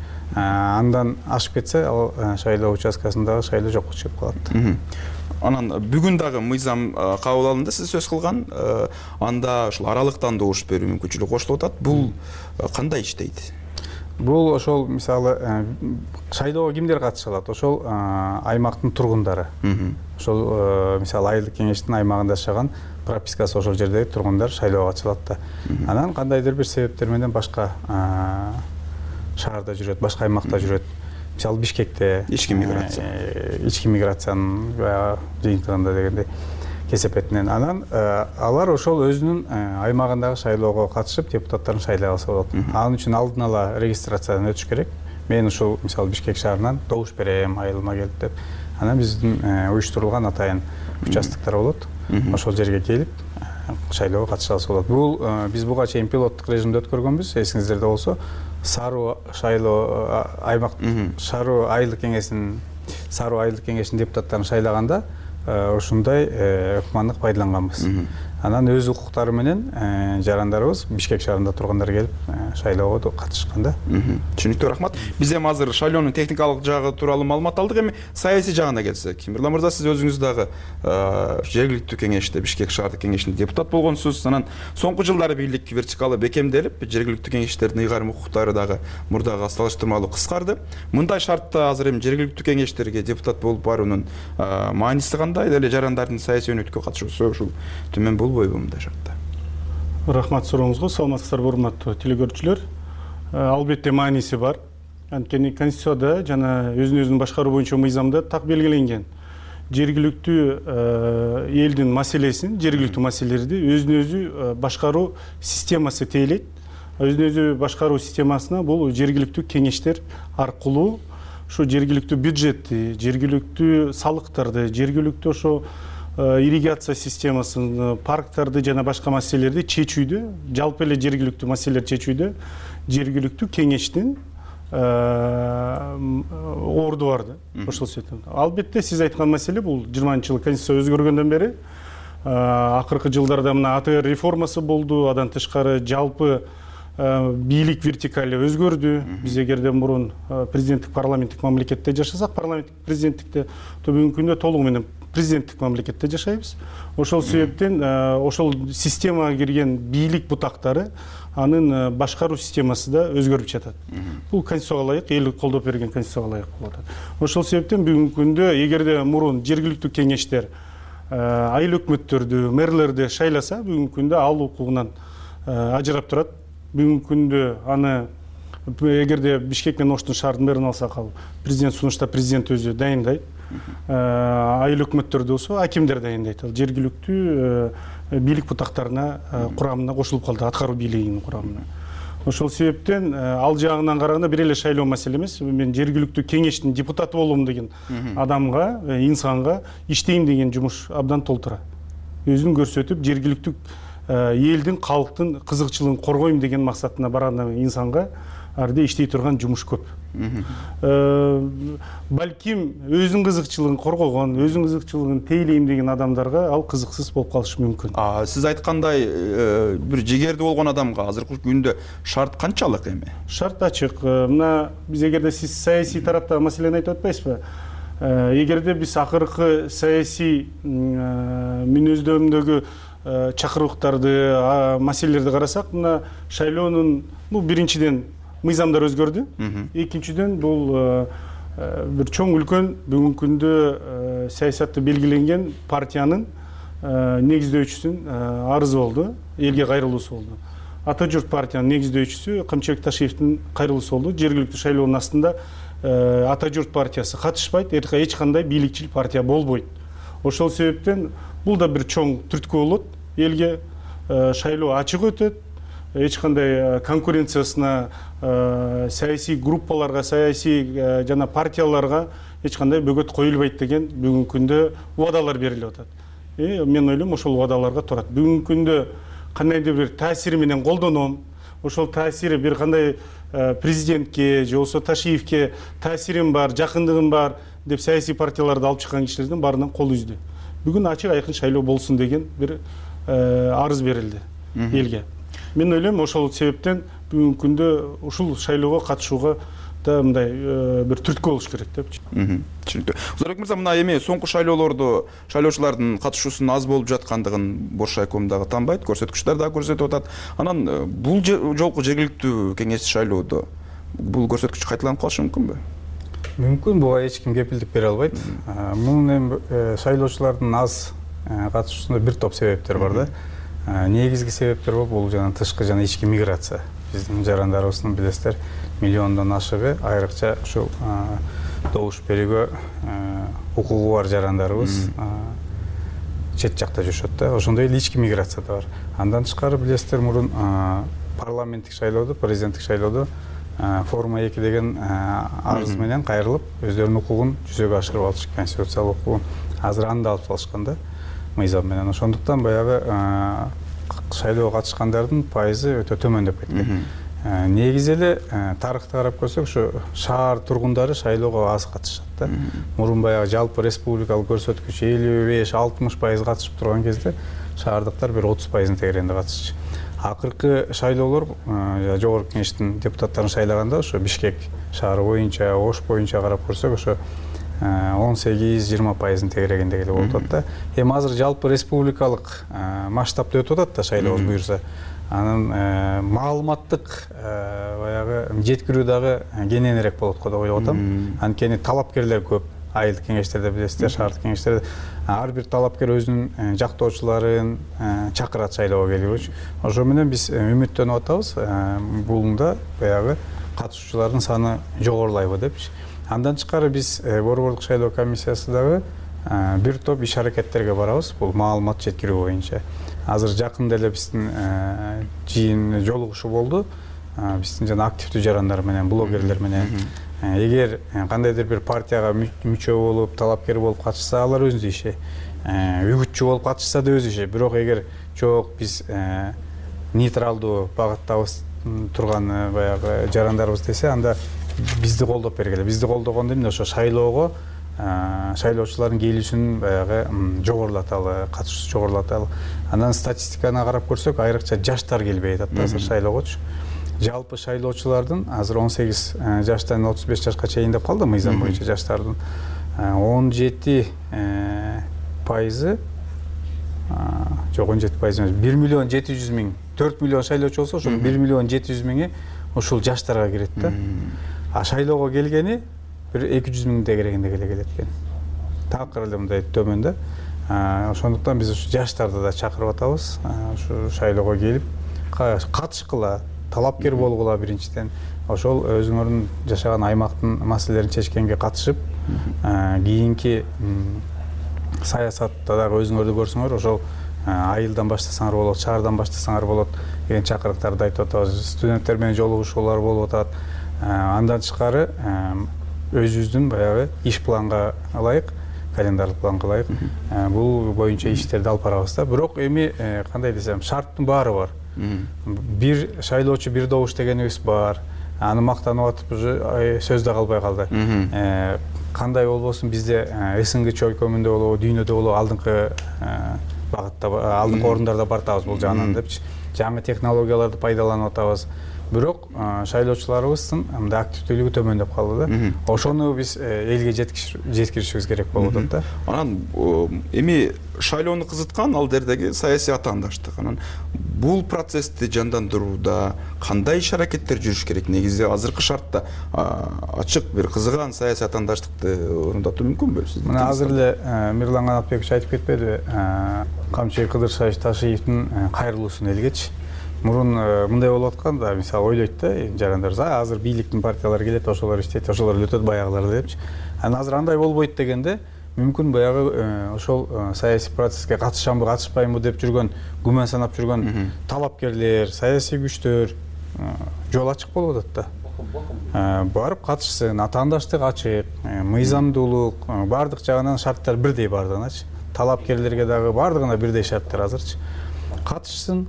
Андан ашып кетсе, ал шайлоо участкасындагы шайлоо жокко чыгып калат. Анан бүгүн дагы мыйзам кабыл алынды, сиз сөз кылган, анда ушул аралыктан добуш берүү мүмкүнчүлүгү кошулуп атат. Бул кандай иштейт? Бул ошол мисалы шайлоого кимдер катыша алат? Ошол аймактын тургундары. Ошол мисалы айылдык кеңештин аймагында жашаган, пропискасы ошол жердеги тургундар шайлоого катыша алат да. Анан кандайдыр бир себептер менен башка шаарда жүрөт, башка аймакта жүрөт. Мисалы Бишкекте ички миграция, ички миграциянын жыйынтыгында дегендей кесепетинен. Анан алар ошол өзүнүн аймагындагы шайлоого катышып, депутаттарын шайлай алса болот. Ал үчүн алдын ала регистрациядан өтүш керек. Мен ушул мисалы Бишкек шаарынан добуш берем, айылыма келип деп. Анан биздин уюштурулган атайын участоктор болот. Ошол жерге келип шайлоого катыша алса болот. Бул биз буга чейин пилоттук режимде өткөргөнбүз. Эсиңиздерде болсо, Саруу шайлоо аймак Саруу айылдык кеңешинин Саруу айылдык кеңешинин депутаттарын шайлаганда ушундай ыкмандык пайдаланганбыз. Анан өз укуктары менен жарандарыбыз Бишкек шаарында тургандар келип шайлоого катышкан да. Түшүнүктүү, рахмат. Биз эми азыр шайлоонун техникалык жагы тууралуу маалымат алдык, эми саясий жагына келсек. Мирла мырза, сиз өзүңүз дагы жергиликтүү кеңеште, Бишкек шаардык кеңешинде депутат болгонсуз. Анан соңку жылдары бийлик вертикалы бекемделип, жергиликтүү кеңештердин ыйгарым укуктары дагы мурдага салыштырмалуу кыскарды. Мындай шартта азыр эми жергиликтүү кеңештерге депутат болуп баруунун мааниси кандай? Эле жарандардын саясий өнөкөткө катышуусу ушул төмөн болбойбу мындай шартта? Рахмат сурооңузга. Саламатсыздарбы, урматтуу телекөрүүчүлөр. Албетте мааниси бар. Анткени Конституцияда жана өзүн өзүн башкаруу боюнча мыйзамда так белгиленген. Жергиликтүү элдин маселесин, жергиликтүү маселелерди өзүн өзү башкаруу системасы тейлейт. Өзүн өзү башкаруу системасына бул жергиликтүү кеңештер аркылуу ушу жергиликтүү бюджетти, жергиликтүү салыктарды, жергиликтүү ошо ирригация системасын, парктарды жана башка маселелерди чечүүдө, жалпы эле жергиликтүү маселелерди чечүүдө жергиликтүү кеңештин орду бар да. Ошол себептен. Албетте сиз айткан маселе бул жыйырманчы жылы Конституция өзгөргөндөн бери акыркы жылдарда мына А Т Р реформасы болду, адан тышкары жалпы бийлик вертикали өзгөрдү. Биз эгерде мурун президенттик парламенттик мамлекетте жашасак, парламенттик президенттикте, то бүгүнкү күндө толугу менен президенттик мамлекетте жашайбыз. Ошол себептен ошол системага кирген бийлик бутактары анын башкаруу системасы да өзгөрүп жатат. Бул Конституцияга ылайык, эл колдоп берген Конституцияга ылайык болуп атат. Ошол себептен бүгүнкү күндө эгерде мурун жергиликтүү кеңештер айыл өкмөттөрдү, мэрлерди шайласа, бүгүнкү күндө ал укугунан ажырап турат. Бүгүнкү күндө аны эгерде Бишкек менен Оштун шаардын мэрин алсак, ал президент сунушта президент өзү дайындайт. Айыл өкмөттөрдү болсо акимдер дайындайт. Ал жергиликтүү бийлик бутактарына курамына кошулуп калды, аткаруу бийлигинин курамына. Ошол себептен ал жагынан караганда бир эле шайлоо маселе эмес. Мен жергиликтүү кеңештин депутаты болом деген адамга, инсанга иштейм деген жумуш абдан толтура. Өзүн көрсөтүп, жергиликтүү элдин, калктын кызыкчылыгын коргойм деген максатына барган инсанга арде иштей турган жумуш көп. Балким өзүнүн кызыкчылыгын коргогон, өзүнүн кызыкчылыгын тейлейм деген адамдарга ал кызыксыз болуп калышы мүмкүн. Сиз айткандай бир жигерди болгон адамга азыркы күндө шарт канчалык эми? Шарт ачык. Мына биз эгерде сиз саясий тараптагы маселени айтып атпайсызбы? Эгерде биз акыркы саясий мүнөздөмдөгү чакырыктарды, маселелерди карасак, мына шайлоонун бул биринчиден мыйзамдар өзгөрдү. Экинчиден бул бир чоң үлкөн бүгүнкү күндө саясатты белгиленген партиянын негиздөөчүсүнүн арызы болду, элге кайрылуусу болду. Ата журт партиянын негиздөөчүсү Камчыбек Ташиевдин кайрылуусу болду. Жергиликтүү шайлоонун астында Ата журт партиясы катышпайт, эч кандай бийликчил партия болбойт. Ошол себептен бул да бир чоң түрткү болот. Элге шайлоо ачык өтөт. Эч кандай конкуренциясына, саясий группаларга, саясий жана партияларга эч кандай бөгөт коюлбайт деген бүгүнкү күндө убадалар берилип атат. Мен ойлойм, ошол убадаларга турат. Бүгүнкү күндө кандайдыр бир таасири менен колдоном, ошол таасири бир кандай президентке же болбосо Ташиевке таасирим бар, жакындыгым бар деп саясий партияларды алып чыккан кишилердин баарынан кол үздү. Бүгүн ачык айкын шайлоо болсун деген бир арыз берилди элге. Мен ойлойм, ошол себептен бүгүнкү күндө ушул шайлоого катышууга да мындай бир түрткү болуш керек деп. Түшүнүктүү. Узарбек мырза, мына эми соңку шайлоолордо шайлоочулардын катышуусунун аз болуп жаткандыгын Бош райком дагы танбайт, көрсөткүчтөр дагы көрсөтүп атат. Анан бул жолку жергиликтүү кеңеш шайлоодо бул көрсөткүч кайталанып калышы мүмкүнбү? Мүмкүн, буга эч ким кепилдик бере албайт. Мунун эми шайлоочулардын аз катышуусунда бир топ себептер бар да. Негизги себептер бул жана тышкы жана ички миграция. Биздин жарандарыбыздын билесиздер миллиондон ашыгы айрыкча ушул добуш берүүгө укугу бар жарандарыбыз чет жакта жашашат да. Ошондой эле ички миграция да бар. Андан тышкары билесиздер, мурун парламенттик шайлоодо, президенттик шайлоодо форма эки деген арыз менен кайрылып, өздөрүнүн укугун жүзөгө ашырып алышты, конституциялык укугун. Азыр аны да алып салышкан да, мыйзам менен. Ошондуктан баягы шайлоого катышкандардын пайызы өтө төмөндөп кеткен. Негизи эле тарыхты карап көрсөк, ушу шаар тургундары шайлоого аз катышат да. Мурун баягы жалпы республикалык көрсөткүч элүү беш алтымыш пайыз катышып турган кезде шаардыктар бир отуз пайыздын тегерегинде катышчу. акыркы шайлоолор жогорку кеңештин депутаттарын шайлаганда ошо Бишкек шаары боюнча, Ош боюнча карап көрсөк ошо он сегиз жыйырма пайыздын тегерегинде эле болуп атат да. Эми азыр жалпы республикалык масштабта өтүп атат да шайлообуз буюрса. Анын маалыматтык баягы жеткирүү дагы кененирээк болот го деп ойлоп атам. Анткени талапкерлер көп. Айылдык кеңештерде билесиздер, шаардык кеңештерде ар бир талапкер өзүнүн жактоочуларын чакырат шайлоого келүүчү. Ошо менен биз үмүттөнүп атабыз. Булунда баягы катышуучулардын саны жогорулайбы депчи. Андан тышкары биз борбордук шайлоо комиссиясы дагы бир топ иш аракеттерге барабыз. Бул маалымат жеткирүү боюнча. Азыр жакында эле биздин жыйын жолугушуу болду. Биздин жана активдүү жарандар менен, блогерлер менен. Эгер кандайдыр бир партияга мүчө болуп, талапкер болуп катышса, алар өзүнүн иши. Үгүтчү болуп катышса да өз иши. Бирок эгер жок биз нейтралдуу багыттабыз турган баягы жарандарыбыз десе, анда бизди колдоп бергиле. Бизди колдогондо эмне ошо шайлоого шайлоочулардын келүүсүн баягы жогорулаталы, катышуусун жогорулаталы. Анан статистиканы карап көрсөк, айрыкча жаштар келбей атат азыр шайлоогочу. Жалпы шайлоочулардын азыр он сегиз жаштан отуз беш жашка чейин деп калды мыйзам боюнча жаштардын он жети пайызы жок он жети пайыз эмес, бир миллион жети жүз миң, төрт миллион шайлоочу болсо, ошол бир миллион жети жүз миңи ушул жаштарга кирет да. А шайлоого келгени бир эки жүз миң дегерегинде келе келет экен. Такыр эле мындай төмөн да. Ошондуктан биз ушу жаштарды да чакырып атабыз. Ушу шайлоого келип катышкыла, талапкер болгула биринчиден. Ошол өзүңөрдүн жашаган аймактын маселелерин чечкенге катышып, кийинки саясатта дагы өзүңөрдү көрсөңөр, ошол айылдан баштасаңар болот, шаардан баштасаңар болот деген чакырыктарды айтып атабыз. Студенттер менен жолугушуулар болуп атат. Андан тышкары өзүбүздүн баягы иш планга ылайык, календарлык планга ылайык бул боюнча иштерди алып барабыз да. Бирок эми кандай десем, шарттын баары бар. Бир шайлоочу бир добуш дегенибиз бар. Аны мактанып атып уже сөз да калбай калды. Кандай болбосун бизде СНГ чөйкөмүндө болобу, дүйнөдө болобу алдыңкы багытта, алдыңкы орундарда бартабыз бул жагынан депчи. Жаңы технологияларды пайдаланып атабыз. Бирок шайлоочуларыбыздын мындай активдүүлүгү төмөндөп калды да. Ошону биз элге жеткиришибиз керек болуп атат да. Анан эми шайлоону кызыткан ал жердеги саясий атаандаштык. Анан бул процессти жандандырууда кандай иш аракеттер жүрүш керек? Негизи азыркы шартта ачык бир кызыган саясий атаандаштыкты орундатуу мүмкүнбү? Мына азыр эле Мирлан Канатбекович айтып кетпедиби? Камчы Кыдыршай Ташиевдин кайрылуусун элгечи. Мурун мындай болуп аткан да, мисалы ойлойт да жарандар, азыр бийликтин партиялары келет, ошолор иштейт, ошолор өтөт баягылар депчи. Анан азыр андай болбойт дегенде, мүмкүн баягы ошол саясий процесске катышамбы, катышпаймбы деп жүргөн, күмөн санап жүргөн талапкерлер, саясий күчтөр жол ачык болуп атат да. Барып катышсын, атаандаштык ачык, мыйзамдуулук, бардык жагынан шарттар бирдей бардыгыначы. Талапкерлерге дагы бардыгына бирдей шарттар азырчы. Катышсын,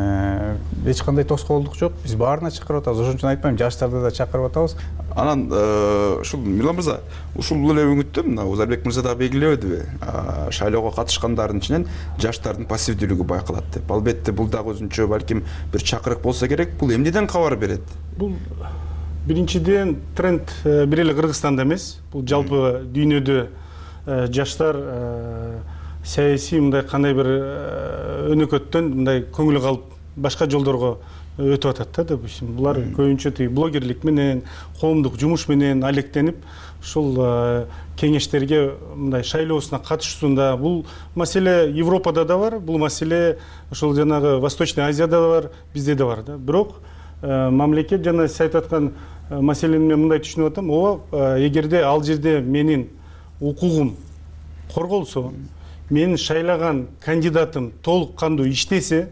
эч кандай тоскоолдук жок. Биз баарына чакырып атабыз. Ошон үчүн айтпайм, жаштарды да чакырып атабыз. Анан ушул Мирлан мырза, ушул эле өңүттө мына Узарбек мырза да белгилебедиби? Шайлоого катышкандардын ичинен жаштардын пассивдүүлүгү байкалат деп. Албетте бул дагы өзүнчө балким бир чакырык болсо керек. Бул эмнеден кабар берет? Бул биринчиден тренд бир эле Кыргызстанда эмес. Бул жалпы дүйнөдө жаштар саясий мындай кандай бир өнөкөттөн мындай көңүлү калып башка жолдорго өтүп атат да деп. Булар көбүнчө тиги блогерлик менен, коомдук жумуш менен алектенип, ушул кеңештерге мындай шайлоосуна катышуусунда. Бул маселе Европада да бар, бул маселе ошол жанагы Восточный Азияда да бар, бизде да бар да. Бирок мамлекет жана сиз айтып аткан маселени мен мындай түшүнүп атам. Ооба, эгерде ал жерде менин укугум корголсо, менин шайлаган кандидатым толук кандуу иштесе,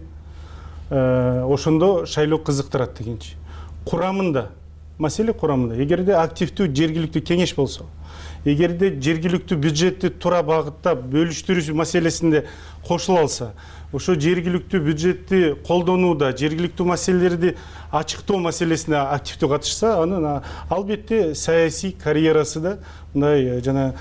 ошондо шайлоо кызыктырат дегенчи. Курамында, маселе курамында. Эгерде активдүү жергиликтүү кеңеш болсо, эгерде жергиликтүү бюджетти туура багытта бөлүштүрүү маселесинде кошула алса, ошо жергиликтүү бюджетти колдонууда, жергиликтүү маселелерди ачыктоо маселесине активдүү катышса, анын албетте саясий карьерасы да мындай жана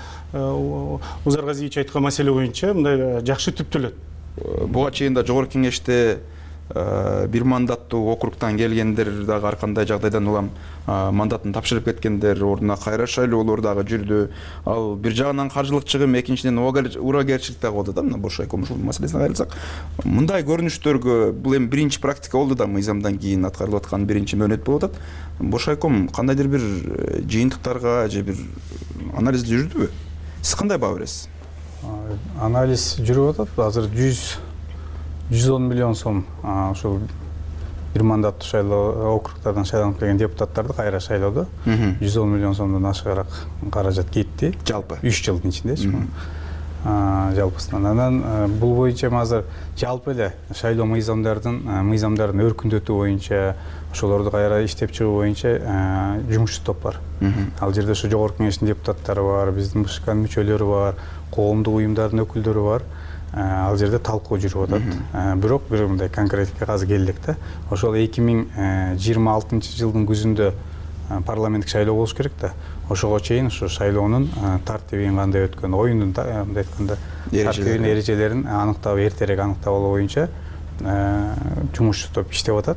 Узаргазиевич айткан маселе боюнча мындай жакшы түптөлөт. Буга чейин да жогорку кеңеште бир мандаттуу округтан келгендер дагы ар кандай жагдайдан улам мандатын тапшырып кеткендер, ордуна кайра шайлоолор дагы жүрдү. Ал бир жагынан каржылык чыгым, экинчиден урагерчилик дагы болду да, мына Боршайком ушул маселесине кайрылсак. Мындай көрүнүштөргө бул эми биринчи практика болду да, мыйзамдан кийин аткарылып аткан биринчи мөөнөт болуп атат. Боршайком кандайдыр бир жыйынтыктарга же бир анализ жүрдүбү? Сиз кандай баа бересиз? Анализ жүрүп атат. Азыр жүз он миллион сом ушул бир мандаттуу шайлоо округтардан шайланып келген депутаттарды кайра шайлоодо жүз он миллион сомдон ашыгыраак каражат кетти. Жалпы үч жылдын ичиндечи. Жалпысынан. Анан бул боюнча азыр жалпы эле шайлоо мыйзамдардын мыйзамдарын өркүндөтүү боюнча, ошолорду кайра иштеп чыгуу боюнча жумушчу топ бар. Ал жерде ушу жогорку кеңештин депутаттары бар, биздин БШКнын мүчөлөрү бар, коомдук уюмдардын өкүлдөрү бар. Ал жерде талкуу жүрүп атат. Бирок бир мындай конкретикага азыр келдик да. Ошол эки миң жыйырма алтынчы жылдын күзүндө парламенттик шайлоо болуш керек да. Ошого чейин ушу шайлоонун тартибин кандай өткөн, оюндун мындай айтканда тартибин эрежелерин аныктап, эртерээк аныктап алуу боюнча жумушчу топ иштеп атат.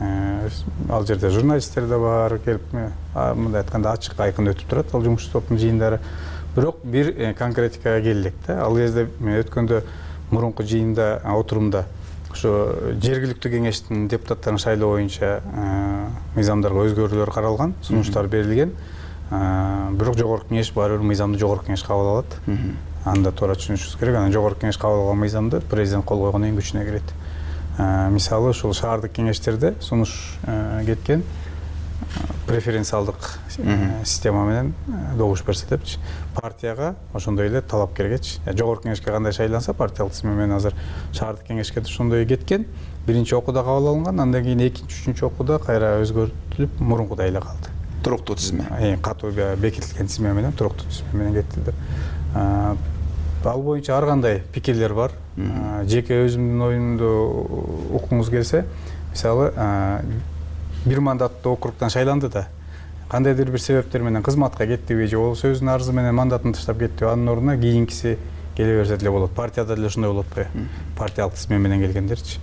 Ал жерде журналисттер да бар, келип мындай айтканда ачык айкын өтүп турат ал жумушчу топтун жыйындары. Бирок бир конкретикага келдик да. Ал кезде мен өткөндө мурунку жыйында, отурумда ошо жергиликтүү кеңештин депутаттарын шайлоо боюнча мыйзамдарга өзгөрүүлөр каралган, сунуштар берилген. Бирок жогорку кеңеш баары бир мыйзамды жогорку кеңеш кабыл алат. Анда туура түшүнүшүбүз керек. Анан жогорку кеңеш кабыл алган мыйзамды президент кол койгондон кийин күчүнө кирет. Мисалы ушул шаардык кеңештерде сунуш кеткен преференциалдык система менен добуш берсе депчи, партияга ошондой эле талапкергечи, жогорку кеңешке кандай шайланса партиялык тизме менен азыр шаардык кеңешке ошондой кеткен. Биринчи окууда кабыл алынган, андан кийин экинчи, үчүнчү окууда кайра өзгөртүлүп мурункудай эле калды. Туруктуу тизме. Катуу бекитилген тизме менен, туруктуу тизме менен кетти. Ал боюнча ар кандай пикирлер бар. Жеке өзүмдүн оюмду уккуңуз келсе, мисалы бир мандаттуу округтан шайланды да, кандайдыр бир себептер менен кызматка кеттиби же болбосо өзүнүн арызы менен мандатын таштап кеттиби, анын ордуна кийинкиси келе берсе деле болот. Партияда деле ошондой болот атпайбы? Партиялык тизме менен келгендерчи.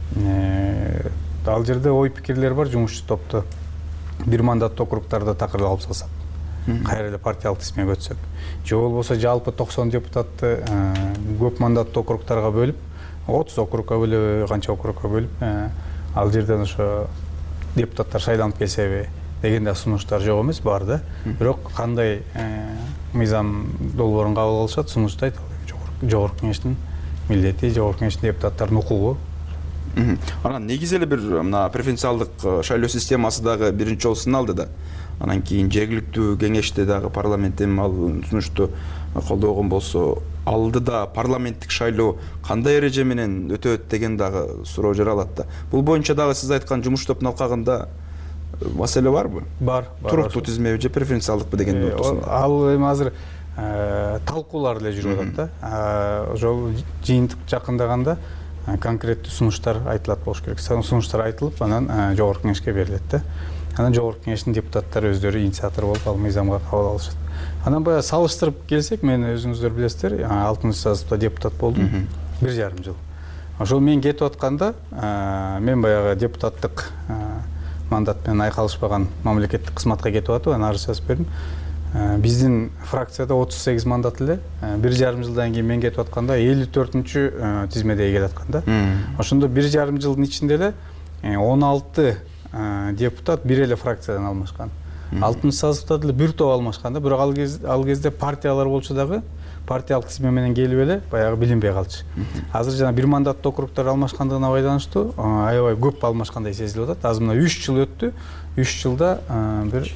Ал жерде ой пикирлер бар, жумушчу топту бир мандаттуу округтарда такыр алып салсак, кайра эле партиялык тизмеге өтсөк, же болбосо жалпы токсон депутатты көп мандаттуу округтарга бөлүп, отуз округга бөлүп, канча округга бөлүп, ал жерден ошо депутаттар шайланып келсеби дегенде сунуштар жок эмес, бар да. Бирок кандай мыйзам долбоорун кабыл алышат, сунуштайт. Жогорку кеңештин милдети, жогорку кеңештин депутаттарынын укугу. Анан негизи эле бир мына преференциалдык шайлоо системасы дагы биринчи жолу сыналды да. Анан кийин жергиликтүү кеңеште дагы парламент эми ал сунушту колдогон болсо, алдыда парламенттик шайлоо кандай эреже менен өтөт деген дагы суроо жаралат да. Бул боюнча дагы сиз айткан жумуш топтун алкагында маселе барбы? Бар. Туруктуу тизмеби же преференциалдыкпы дегендин ортосунда? Ал эми азыр талкуулар эле жүрүп атат да. Ошол жыйынтык жакындаганда конкреттүү сунуштар айтылат болуш керек. Сунуштар айтылып, анан жогорку кеңешке берилет да. Анан жогорку кеңештин депутаттары өздөрү инициатор болуп ал мыйзамга кабыл алышат. Анан баягы салыштырып келсек, мен өзүңүздөр билесиздер, алтынчы сазыпта депутат болдум, бир жарым жыл. Ошол мен кетип атканда, мен баягы депутаттык мандат менен айкалышпаган мамлекеттик кызматка кетип атып, анан арыз жазып бердим. Биздин фракцияда отуз сегиз мандат эле, бир жарым жылдан кийин мен кетип атканда элүү төртүнчү тизмедеги келе аткан да. Ошондо бир жарым жылдын ичинде эле он алты депутат бир эле фракциядан алмашкан. алтынчы сазыпта деле бир топ алмашкан да, бирок ал кезде партиялар болчу дагы партиялык тизме менен келип эле баягы билинбей калчу. Азыр жана бир мандаттуу округтар алмашкандыгына байланыштуу аябай көп алмашкандай сезилип атат. Азыр мына үч жыл өттү. үч жылда бир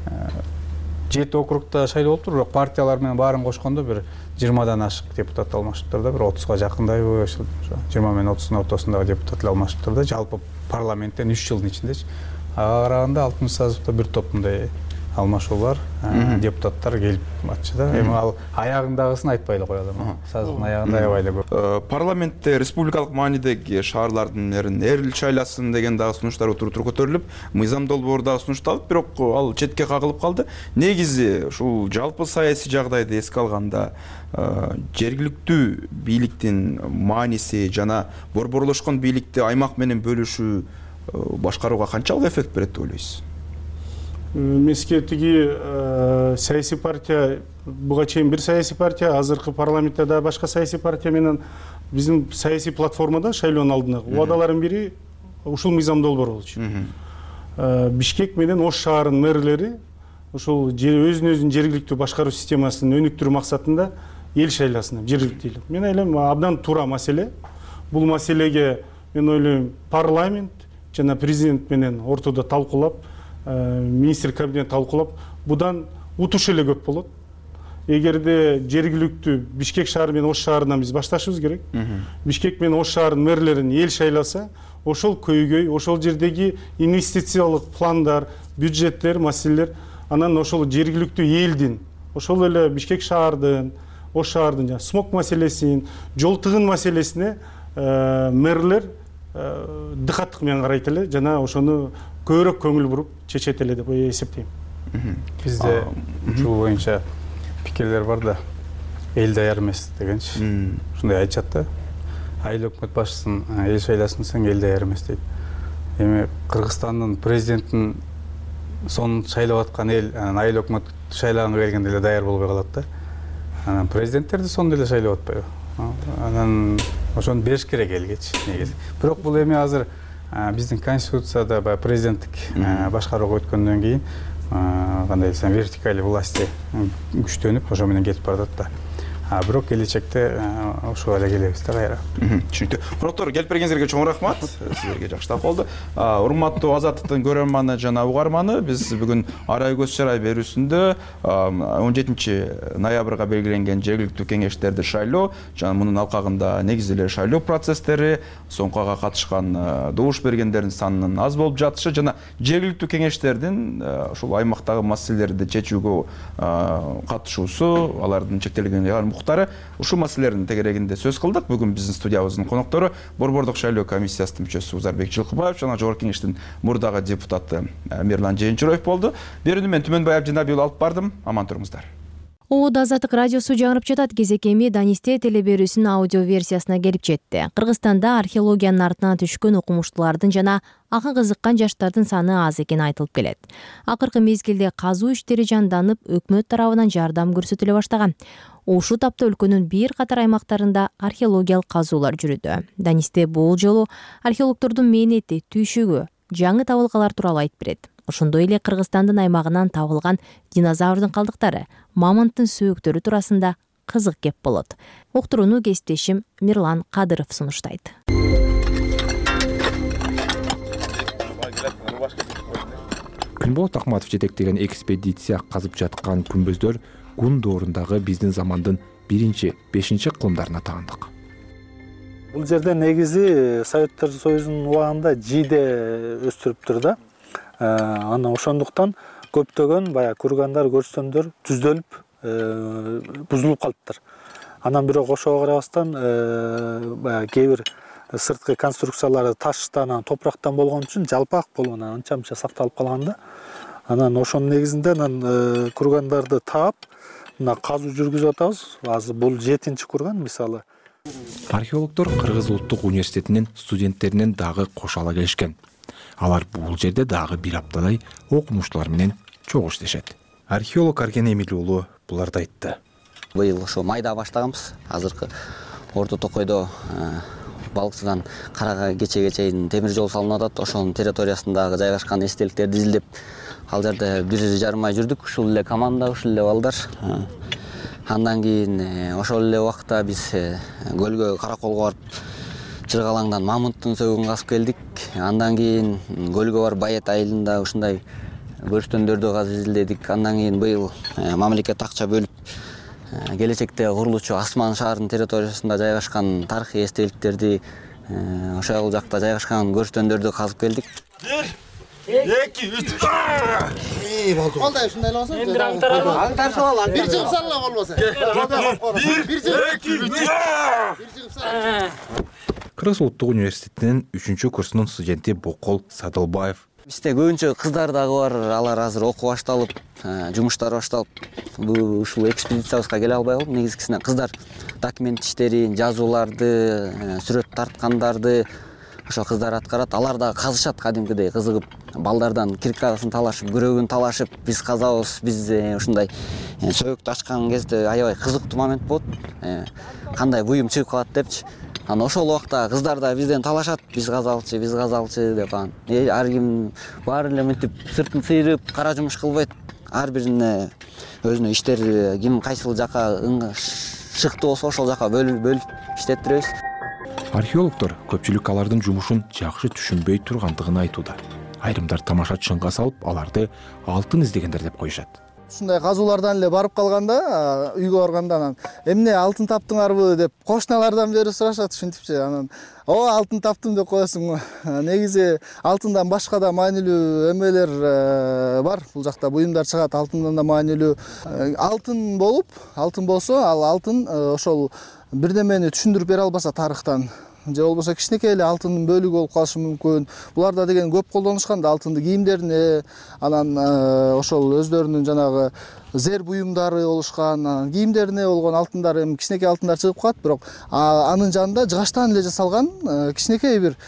жети округта шайлоо болуптур, бирок партиялар менен баарын кошкондо бир жыйырмадан ашык депутат алмашыптыр да, бир отузга жакындайбы, ошо жыйырма менен отуздун ортосундагы депутат эле алмашыптыр да, жалпы парламенттен үч жылдын ичиндечи. Ага караганда алтымыш сазыпта бир топ мындай алмашуулар, депутаттар келип атчы да. Эми ал аягындагысын айтпай эле коелу. Саздын аягында аябай эле көп. Парламентте республикалык маанидеги шаарлардын эрил шайласын деген дагы сунуштар отуруп көтөрүлүп, мыйзам долбоору дагы сунушталып, бирок ал четке кагылып калды. Негизи ушул жалпы саясий жагдайды эске алганда жергиликтүү бийликтин мааниси жана борборлошкон бийликти аймак менен бөлүшүү башкарууга канчалык эффект берет деп ойлойсуз? Миске тиги саясий партия, буга чейин бир саясий партия, азыркы парламентте да башка саясий партия менен биздин саясий платформада шайлоонун алдындагы убадалардын бири ушул мыйзам долбоору болчу. Бишкек менен Ош шаарынын мэрлери ушул өзүнүн өзүнүн жергиликтүү башкаруу системасын өнүктүрүү максатында эл шайласын, жергиликтүү эл. Мен ойлойм, абдан туура маселе. Бул маселеге мен ойлойм парламент жана президент менен ортодо талкуулап, министр кабинет талкуулап, будан утуш эле көп болот. Эгерде жергиликтүү Бишкек шаары менен Ош шаарынан биз башташыбыз керек. Бишкек менен Ош шаарынын мэрлерин эл шайласа, ошол көйгөй, ошол жердеги инвестициялык пландар, бюджеттер, маселелер, анан ошол жергиликтүү элдин, ошол эле Бишкек шаардын, Ош шаардын жана смог маселесин, жол тыгын маселесине мэрлер дыкаттык менен карайт эле жана ошону көбүрөөк көңүл буруп чечет эле деп эсептейм. Бизде ушул боюнча пикирлер бар да, эл даяр эмес дегенчи. Ушундай айтышат да. Айыл өкмөт башчысын эл шайласын десең, эл даяр эмес дейт. Эми Кыргызстандын президентин сонун шайлап аткан эл айыл өкмөт шайлаганга келгенде эле даяр болбой калат да. Анан президенттерди сонун эле шайлап атпайбы? Анан ошону бериш керек элгечи негизи. Бирок бул эми азыр биздин конституцияда баягы президенттик башкарууга өткөндөн кийин кандай десем вертикаль власти күчтөнүп ошо менен кетип баратат да. А бирок келечекте ошого эле келебиз да кайра. Түшүнүктүү. Коноктор келип бергениңизге чоң рахмат. Силерге жакшылап болду. Урматтуу Азаттыктын көрөрманы жана угарманы, биз бүгүн Арай көз чарай берүүсүндө он жетинчи ноябрга белгиленген жергиликтүү кеңештерди шайлоо жана мунун алкагында негизи эле шайлоо процесстери, соңкуга катышкан добуш бергендердин санынын аз болуп жатышы жана жергиликтүү кеңештердин ушул аймактагы маселелерди чечүүгө катышуусу, алардын чектелген муктары, ушул маселелердин тегерегинде сөз кылдык. Бүгүн биздин студиябыздын коноктору борбордук шайлоо комиссиясынын мүчөсү Узарбек Жылкыбаев жана жогорку кеңештин мурдагы депутаты Мирлан Жээнчуроев болду. Берүүнү мен Түмөнбай Абдинабий алып бардым. Аман туруңуздар. Оодо Азаттык радиосу жаңырып жатат. Кезекеми Данисте телеберүүсүнүн аудио версиясына келип жетти. Кыргызстанда археологиянын артынан түшкөн окумуштуулардын жана ага кызыккан жаштардын саны аз экени айтылып келет. Акыркы мезгилде казуу иштери жанданып, өкмөт тарабынан жардам көрсөтүлө баштаган. Ушул тапта өлкөнүн бир катар аймактарында археологиялык казуулар жүрүүдө. Данисте бул жолу археологдордун мээнети, түйшүгү, жаңы табылгалар тууралуу айтып берет. Ошондой эле Кыргызстандын аймагынан табылган динозаврдын калдыктары, мамонттун сөөктөрү туурасында кызык кеп болот. Уктурууну кесиптешим Мирлан Кадыров сунуштайт. Күнболот Акматов жетектеген экспедиция казып жаткан күмбөздөр Гун доорундагы биздин замандын биринчи бешинчи кылымдарына таандык. Бул жерде негизи Советтер Союзунун убагында жийде өстүрүптүр да. Аны ошондуктан көптөгөн баягы кургандар, көрстөндөр түздөлүп, бузулуп калыптыр. Анан бирок ошого карабастан баягы кээ бир сырткы конструкциялары таштан, топурактан болгон үчүн жалпак болгон, анча-мынча сакталып калган да. Анан ошонун негизинде анан кургандарды таап, мына казуу жүргүзүп атабыз. Азыр бул жетинчи курган мисалы. Археологдор Кыргыз улуттук университетинин студенттеринен дагы кошало келишкен. Алар бул жерде дагы бир аптадай окумуштуулар менен чогуу иштешет. Археолог Аркен Эмил уулу буларды айтты. Быйыл ошо майда баштаганбыз. Азыркы Орто Токойдо балыкчыдан Карага кечеге чейин темир жол салынып атат. Ошонун территориясындагы жайгашкан эстеликтерди изилдеп, ал жерде бир жарым ай жүрдүк. Ушул эле команда, ушул эле балдар. Андан кийин ошол эле убакта биз көлгө Караколго барып, Чыргалаңдан мамонттун сөөгүн казып келдик. Андан кийин көлгө барып Байет айылында ушундай көрстөндөрдү казып изилдедик. Андан кийин быйыл мамлекет акча бөлүп, келечекте курулуучу Асман шаарынын территориясында жайгашкан тарыхый эстеликтерди, ошол жакта жайгашкан көрстөндөрдү казып келдик. эки үч колдай ушундай эле болсо бир аңтарып ал бир жыгып салла болбосо бир эки үч Кыргыз улуттук университетинин үчүнчү курсунун студенти Бокол Садылбаев. Бизде көбүнчө кыздар дагы бар, алар азыр окуу башталып, жумуштары башталып, ушул экспедициябызга келе албай калып, негизгисинен кыздар документ иштерин, жазууларды, сүрөт тарткандарды ошо кыздар аткарат. Алар дагы казышат кадимкидей кызыгып, балдардан киркасын талашып, күрөгүн талашып, биз казабыз, биз ушундай сөйөктү ачкан кезде аябай кызыктуу момент болот. Кандай буюм чыгып калат депчи. Анан ошол убакта кыздар да бизден талашат, биз казалчы, биз казалчы деп анан. Ар ким баары эле мынтип сыртын сыйрып, кара жумуш кылбайт. Ар бирине өзүнүн иштери ким кайсыл жака шыктуу болсо ошол жака бөлүп иштеттиребиз. Археологдор көпчүлүк алардын жумушун жакшы түшүнбөй тургандыгын айтууда. Айрымдар тамаша чыңга салып, аларды алтын издегендер деп коюшат. Ушундай казуулардан эле барып калганда, үйгө барганда анан эмне алтын таптыңарбы деп кошуналардан бери сурашат, ушинтипчи. Анан о алтын таптым деп коесуң. Негизи алтындан башка да маанилүү эмелер бар. Бул жакта буюмдар чыгат, алтындан да маанилүү. Алтын болуп, алтын болсо, ал алтын ошол бирдемени түшүндүрүп бере албаса тарыхтан, же болбосо кичинекей эле алтындын бөлүгү болуп калышы мүмкүн. Буларда деген көп колдонушкан да алтынды кийимдерине, анан ошол өздөрүнүн жанагы зер буюмдары болушкан, анан кийимдерине болгон алтындар, эми кичинекей алтындар чыгып калат, бирок анын жанында жыгачтан эле жасалган кичинекей бир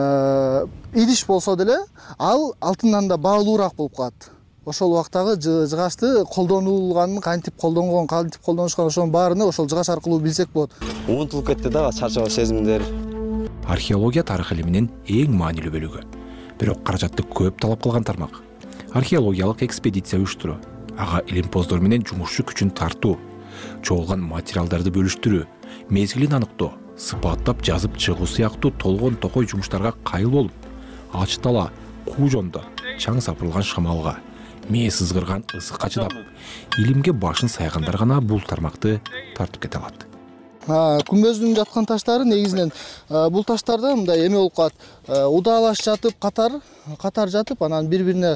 идиш болсо деле, ал алтындан да баалуураак болуп калат. Ошол убактагы жыгачты колдонулганын, кантип колдонгон, кантип колдонушкан, ошонун баарыны ошол жыгач аркылуу билсек болот. Унутулуп кетти да чарчоо сезимдер. Археология тарых илиминин эң маанилүү бөлүгү. Бирок каражатты көп талап кылган тармак. Археологиялык экспедиция уюштуруу, ага илимпоздор менен жумушчу күчүн тартуу, чогулган материалдарды бөлүштүрүү, мезгилин аныктоо, сыпаттап жазып чыгуу сыяктуу толгон токой жумуштарга кайыл болуп, ач дала, куу жондо, чаң сапырылган шамалга, мээ сызгырган ысыкка чыдап, илимге башын сайгандар гана бул тармакты тартып кете алат. Күмбөздүн жаткан таштары негизинен бул таштарда мындай эме болуп калат. Удаалаш жатып, катар, катар жатып, анан бири-бирине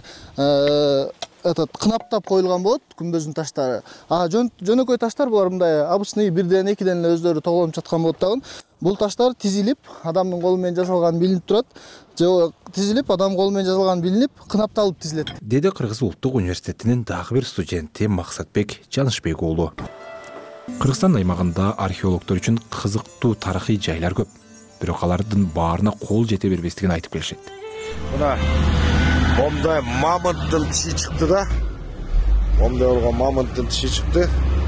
этот кынаптап коюлган болот күмбөздүн таштары. А жөнөкөй таштар булар мындай обычный бирден, экиден эле өздөрү тоголонуп жаткан болот дагы. Бул таштар тизилип, адамдын колу менен жасалган билинип турат. Же тизилип, адам колу менен жасалган билинип, кынапталып тизилет. Деди Кыргыз улуттук университетинин дагы бир студенти Максатбек Жанышбек уулу. Кыргызстан аймагында археологдор үчүн кызыктуу тарыхый жайлар көп. Бирок алардын баарына кол жете бербестигин айтып келишет. Мына момдай мамонттун тиши чыкты да. Момдай болгон мамонттун тиши чыкты.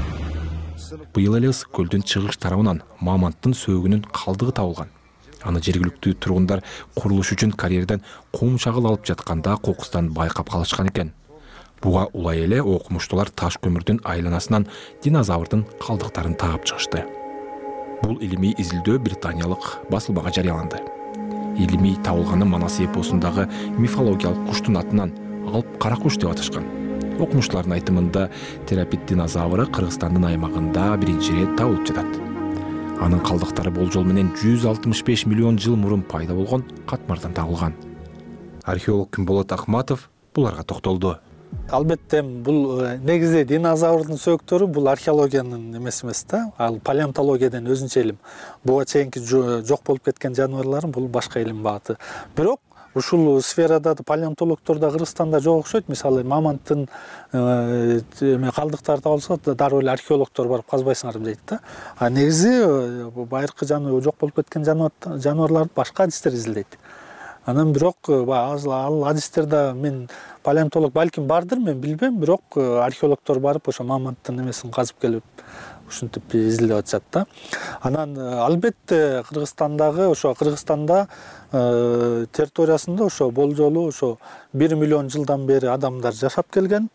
Быйыл эле Ысык көлдүн чыгыш тарабынан мамонттун сөөгүнүн калдыгы табылган. Аны жергиликтүү тургундар курулуш үчүн карьерден кум чагыл алып жатканда кокустан байкап калышкан экен. Буга улай эле окумуштуулар таш көмүрдүн айланасынан динозаврдын калдыктарын таап чыгышты. Бул илимий изилдөө британиялык басылмага жарыяланды. Илимий табылганы Манас эпосундагы мифологиялык куштун атынан алып кара куш деп аташкан. Окумуштуулардын айтымында терапит динозавры Кыргызстандын аймагында биринчи ирет табылып жатат. Анын калдыктары болжол менен жүз алтымыш беш миллион жыл мурун пайда болгон катмардан табылган. Археолог Күнболот Акматов буларга токтолду. Албетте бул негизи динозаврдын сөөктөрү бул археологиянын эмеси эмес да, ал палеонтологиядан өзүнчө илим. Буга чейинки жок болуп кеткен жаныбарлар бул башка илим багыты. Бирок ушул сферада палеонтологдор да Кыргызстанда жок окшойт. Мисалы мамонттун эме калдыктары табылса, дароо эле археологдор барып казбайсыңар дейт да. А негизи байыркы жаныбар жок болуп кеткен жаныбарларды башка адистер изилдейт. Анан бирок ал адистерде мен палеонтолог балким бардыр, мен билбейм, бирок археологдор барып ошо мамонттун эмесин казып келип ушинтип изилдеп атышат да. Анан албетте Кыргызстандагы ошо Кыргызстанда территориясында ошо болжолу ошо бир миллион жылдан бери адамдар жашап келген.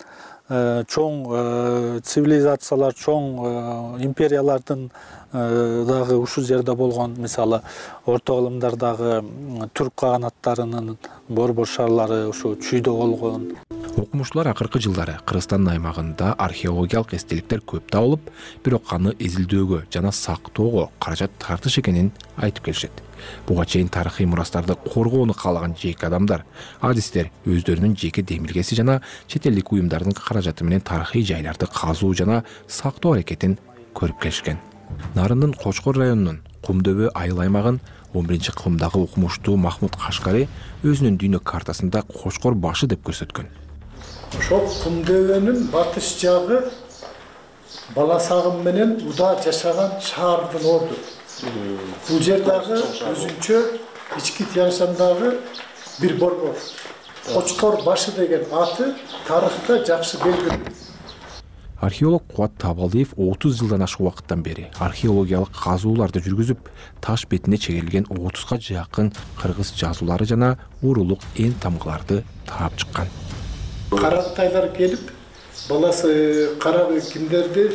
Чоң цивилизациялар, чоң империялардын дагы ушул жерде болгон, мисалы орто кылымдардагы түрк каганаттарынын борбор шарлары ошо чүйдө болгон. Окумуштуулар акыркы жылдары Кыргызстан аймагында археологиялык эстеликтер көп табылып, бирок аны изилдөөгө жана сактоого каражат тартыш экенин айтып келишет. Буга чейин тарыхый мурастарды коргоону каалаган жеке адамдар, адистер өздөрүнүн жеке демилгеси жана чет элдик уюмдардын каражаты менен тарыхый жайларды казуу жана сактоо аракетин көрүп келишкен. Нарындын Кочкор районунун Кумдөбө айыл аймагын он биринчи кылымдагы окумуштуу Махмуд Кашкари өзүнүн дүйнө картасында Кочкор башы деп көрсөткөн. Ошол Кумдөбөнүн батыш жагы Баласагым менен уда жашаган шаардын орду. Бул жер дагы өзүнчө ички Тянь-Шандагы бир борбор. Кочкор башы деген аты тарыхта жакшы белгилүү. Археолог Кубат Табалдиев отуз жылдан ашык убакыттан бери археологиялык казууларды жүргүзүп, таш бетине чегерилген отузга жакын кыргыз жазуулары жана урулук эн тамгаларды таап чыккан. Каратайлар келип, баласы кара кимдерди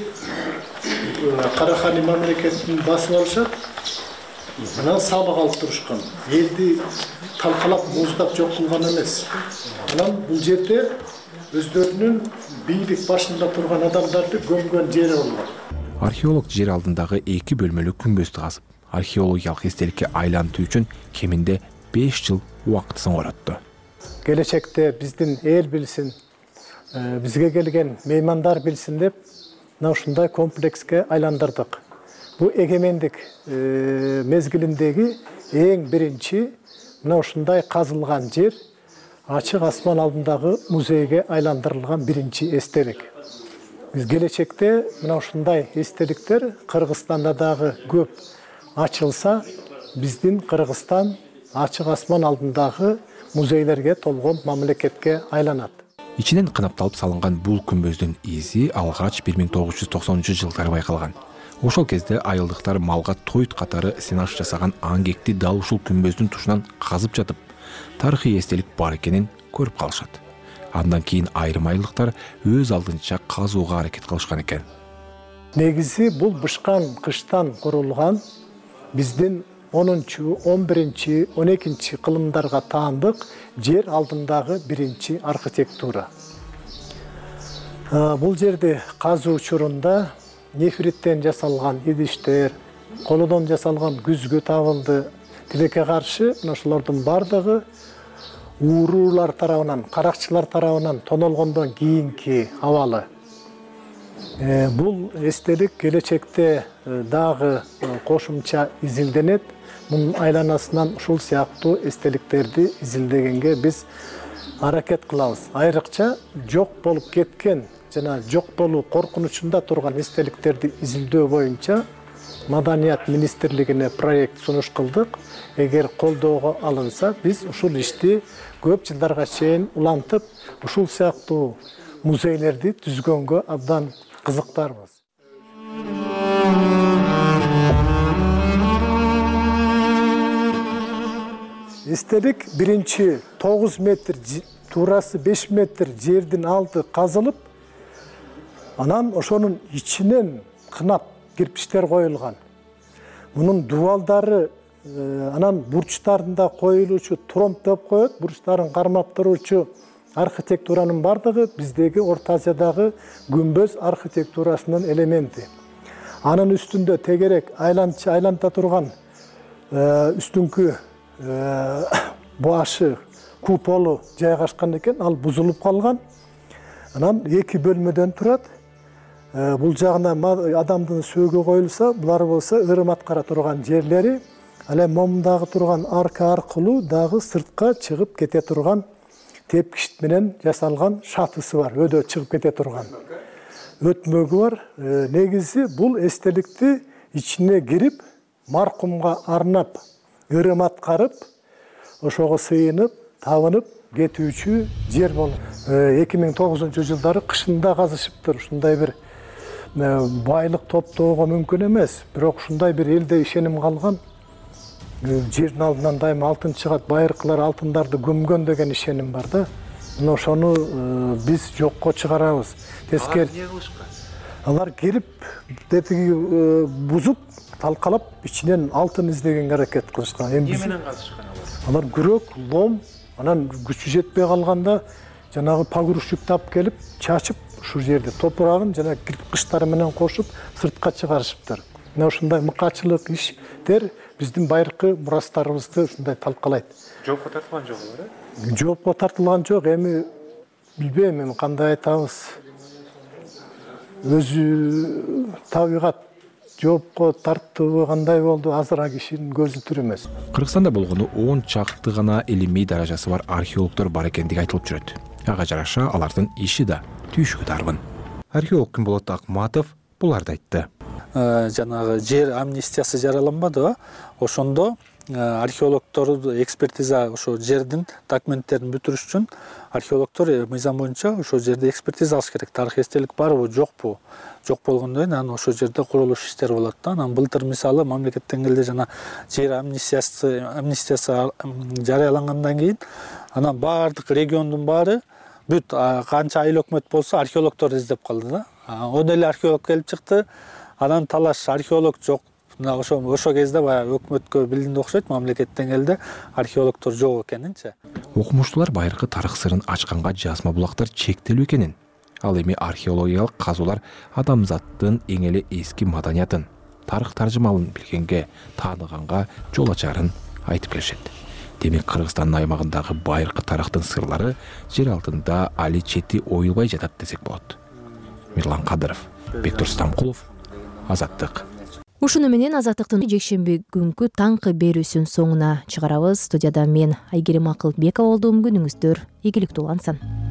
Карахани мамлекетин басып алышат. Анан салык алып турушкан. Элди талкалап, муздап жок кылган эмес. Анан бул жерде өздөрүнүн бийлик башында турган адамдарды көмгөн жери болгон. Археолог жер алдындагы эки бөлмөлүү күмбөздү казып, археологиялык эстеликке айлантуу үчүн кеминде беш жыл убакытын коротду. Келечекте биздин эл билсин, бизге келген меймандар билсин деп, мына ушундай комплекске айландырдык. Бул эгемендик мезгилиндеги эң биринчи мына ушундай казылган жер ачык асман алдындагы музейге айландырылган биринчи эстелик. Биз келечекте мына ушундай эстеликтер Кыргызстанда дагы көп ачылса, биздин Кыргызстан ачык асман алдындагы музейлерге толгон мамлекетке айланат. Ичинен кынапталып салынган бул күмбөздүн изи алгач бир миң тогуз жүз токсонунчу жылдары байкалган. Ошол кезде айылдыктар малга тойт катары сенаш жасаган аңгекти дал ушул күмбөздүн тушунан казып жатып, тарыхый эстелик бар экенин көрүп калышат. Андан кийин айрым айылдыктар өз алдынча казууга аракет кылышкан экен. Негизи бул бышкан кыштан курулган биздин онунчу, он биринчи, он экинчи кылымдарга таандык жер алдындагы биринчи архитектура. Бул жерде казуу учурунда нефриттен жасалган идиштер, колодон жасалган күзгү табылды. Тилекке каршы ошолордун бардыгы уурулар тарабынан, каракчылар тарабынан тонолгондон кийинки абалы. Бул эстелик келечекте дагы кошумча изилденет. Мунун айланасынан ушул сыяктуу эстеликтерди изилдегенге биз аракет кылабыз. Айрыкча жок болуп кеткен жана жок болуу коркунучунда турган эстеликтерди изилдөө боюнча Маданият министрлигине проект сунуш кылдык. Эгер колдоого алынса, биз ушул ишти көп жылдарга чейин улантып, ушул сыяктуу музейлерди түзгөнгө абдан кызыктарбыз. Эстелик биринчи тогуз метр, туурасы беш метр жердин алды казылып, анан ошонун ичинен кынап кирпичтер коюлган. Мунун дубалдары анан бурчтарында коюлуучу тромб деп коет, бурчтарын кармап туруучу архитектуранын бардыгы биздеги Орто Азиядагы күмбөз архитектурасынын элементи. Анын үстүндө тегерек айланча айланта турган үстүңкү башы куполу жайгашкан экен, ал бузулуп калган. Анан эки бөлмөдөн турат. Бул жагына адамдын сөөгү коюлса, булар болсо ырым аткара турган жерлери, ал эми момундагы турган арка аркылуу дагы сыртка чыгып кете турган тепкич менен жасалган шатысы бар, өдө чыгып кете турган. Өтмөгү бар. Негизи бул эстеликти ичине кирип, маркумга арнап, ырым аткарып, ошого сыйынып, табынып кетүүчү жер болуп. эки миң тогузунчу жылдары кышында казышыптыр. Ушундай бир байлык топтоого мүмкүн эмес, бирок ушундай бир элде ишеним калган. Жердин алдынан дайыма алтын чыгат, байыркылар алтындарды көмгөн деген ишеним бар да. Мына ошону биз жокко чыгарабыз. Тескер. Алар келип, детиги бузуп, талкалап, ичинен алтын издегенге аракет кылышкан. Эмне менен казышкан алар? Алар күрөк, лом, анан күчү жетпей калганда жанагы погрузчик тап келип, чачып, ушул жерде топурагын жана кирпичтары менен кошуп, сыртка чыгарышыптыр. Мына ушундай мыкачылык иштер биздин байыркы мурастарыбызды ушундай талкалайт. Жоопко тартылган жок алар, э? Жоопко тартылган жок, эми билбейм, эми кандай айтабыз. Өзү табигат жоопко тартуу кандай болду, азыр кишинин көзү түр эмес. Кыргызстанда болгону он чакты гана илимий даражасы бар археологдор бар экендиги айтылып жүрөт. Ага жараша алардын иши да түйшүгү дарбын. Археолог Күнболот Акматов буларды айтты. Жанагы жер амнистиясы жараланбады, ошондо археологдор экспертиза ошо жердин документтерин бүтүрүш үчүн археологдор мыйзам боюнча ошо жерде экспертиза алыш керек. Тарых эстелик барбы, жокпу? Жок болгондон кийин анан ошо жерде курулуш иштери болот да. Анан былтыр мисалы мамлекет деңгээлде жана жер амнистиясы амнистиясы жарыялангандан кийин анан баардык региондун баары бүт канча айыл өкмөт болсо археологдор издеп калды да. Он эле археолог келип чыкты. Анан талаш археолог жок. Мына ошо ошо кезде баягы өкмөткө билдинди окшойт, мамлекет деңгээлде археологдор жок экенинчи. Окумуштуулар байыркы тарых сырын ачканга жазма булактар чектелүү экенин, ал эми археологиялык казуулар адамзаттын эң эле эски маданиятын, тарых таржымалын билгенге, тааныганга жол ачарын айтып келишет. Демек Кыргызстандын аймагындагы байыркы тарыхтын сырлары жер алтында али чети оюлбай жатат десек болот. Мирлан Кадыров, Бектур Стамкулов, Азаттык. Ушуну менен Азаттыктын жекшемби күнкү таңкы берүүсүн соңуна чыгарабыз. Студияда мен Айгерим Акылбекова болдум. Күнүңүздөр ийгиликтүү улансын.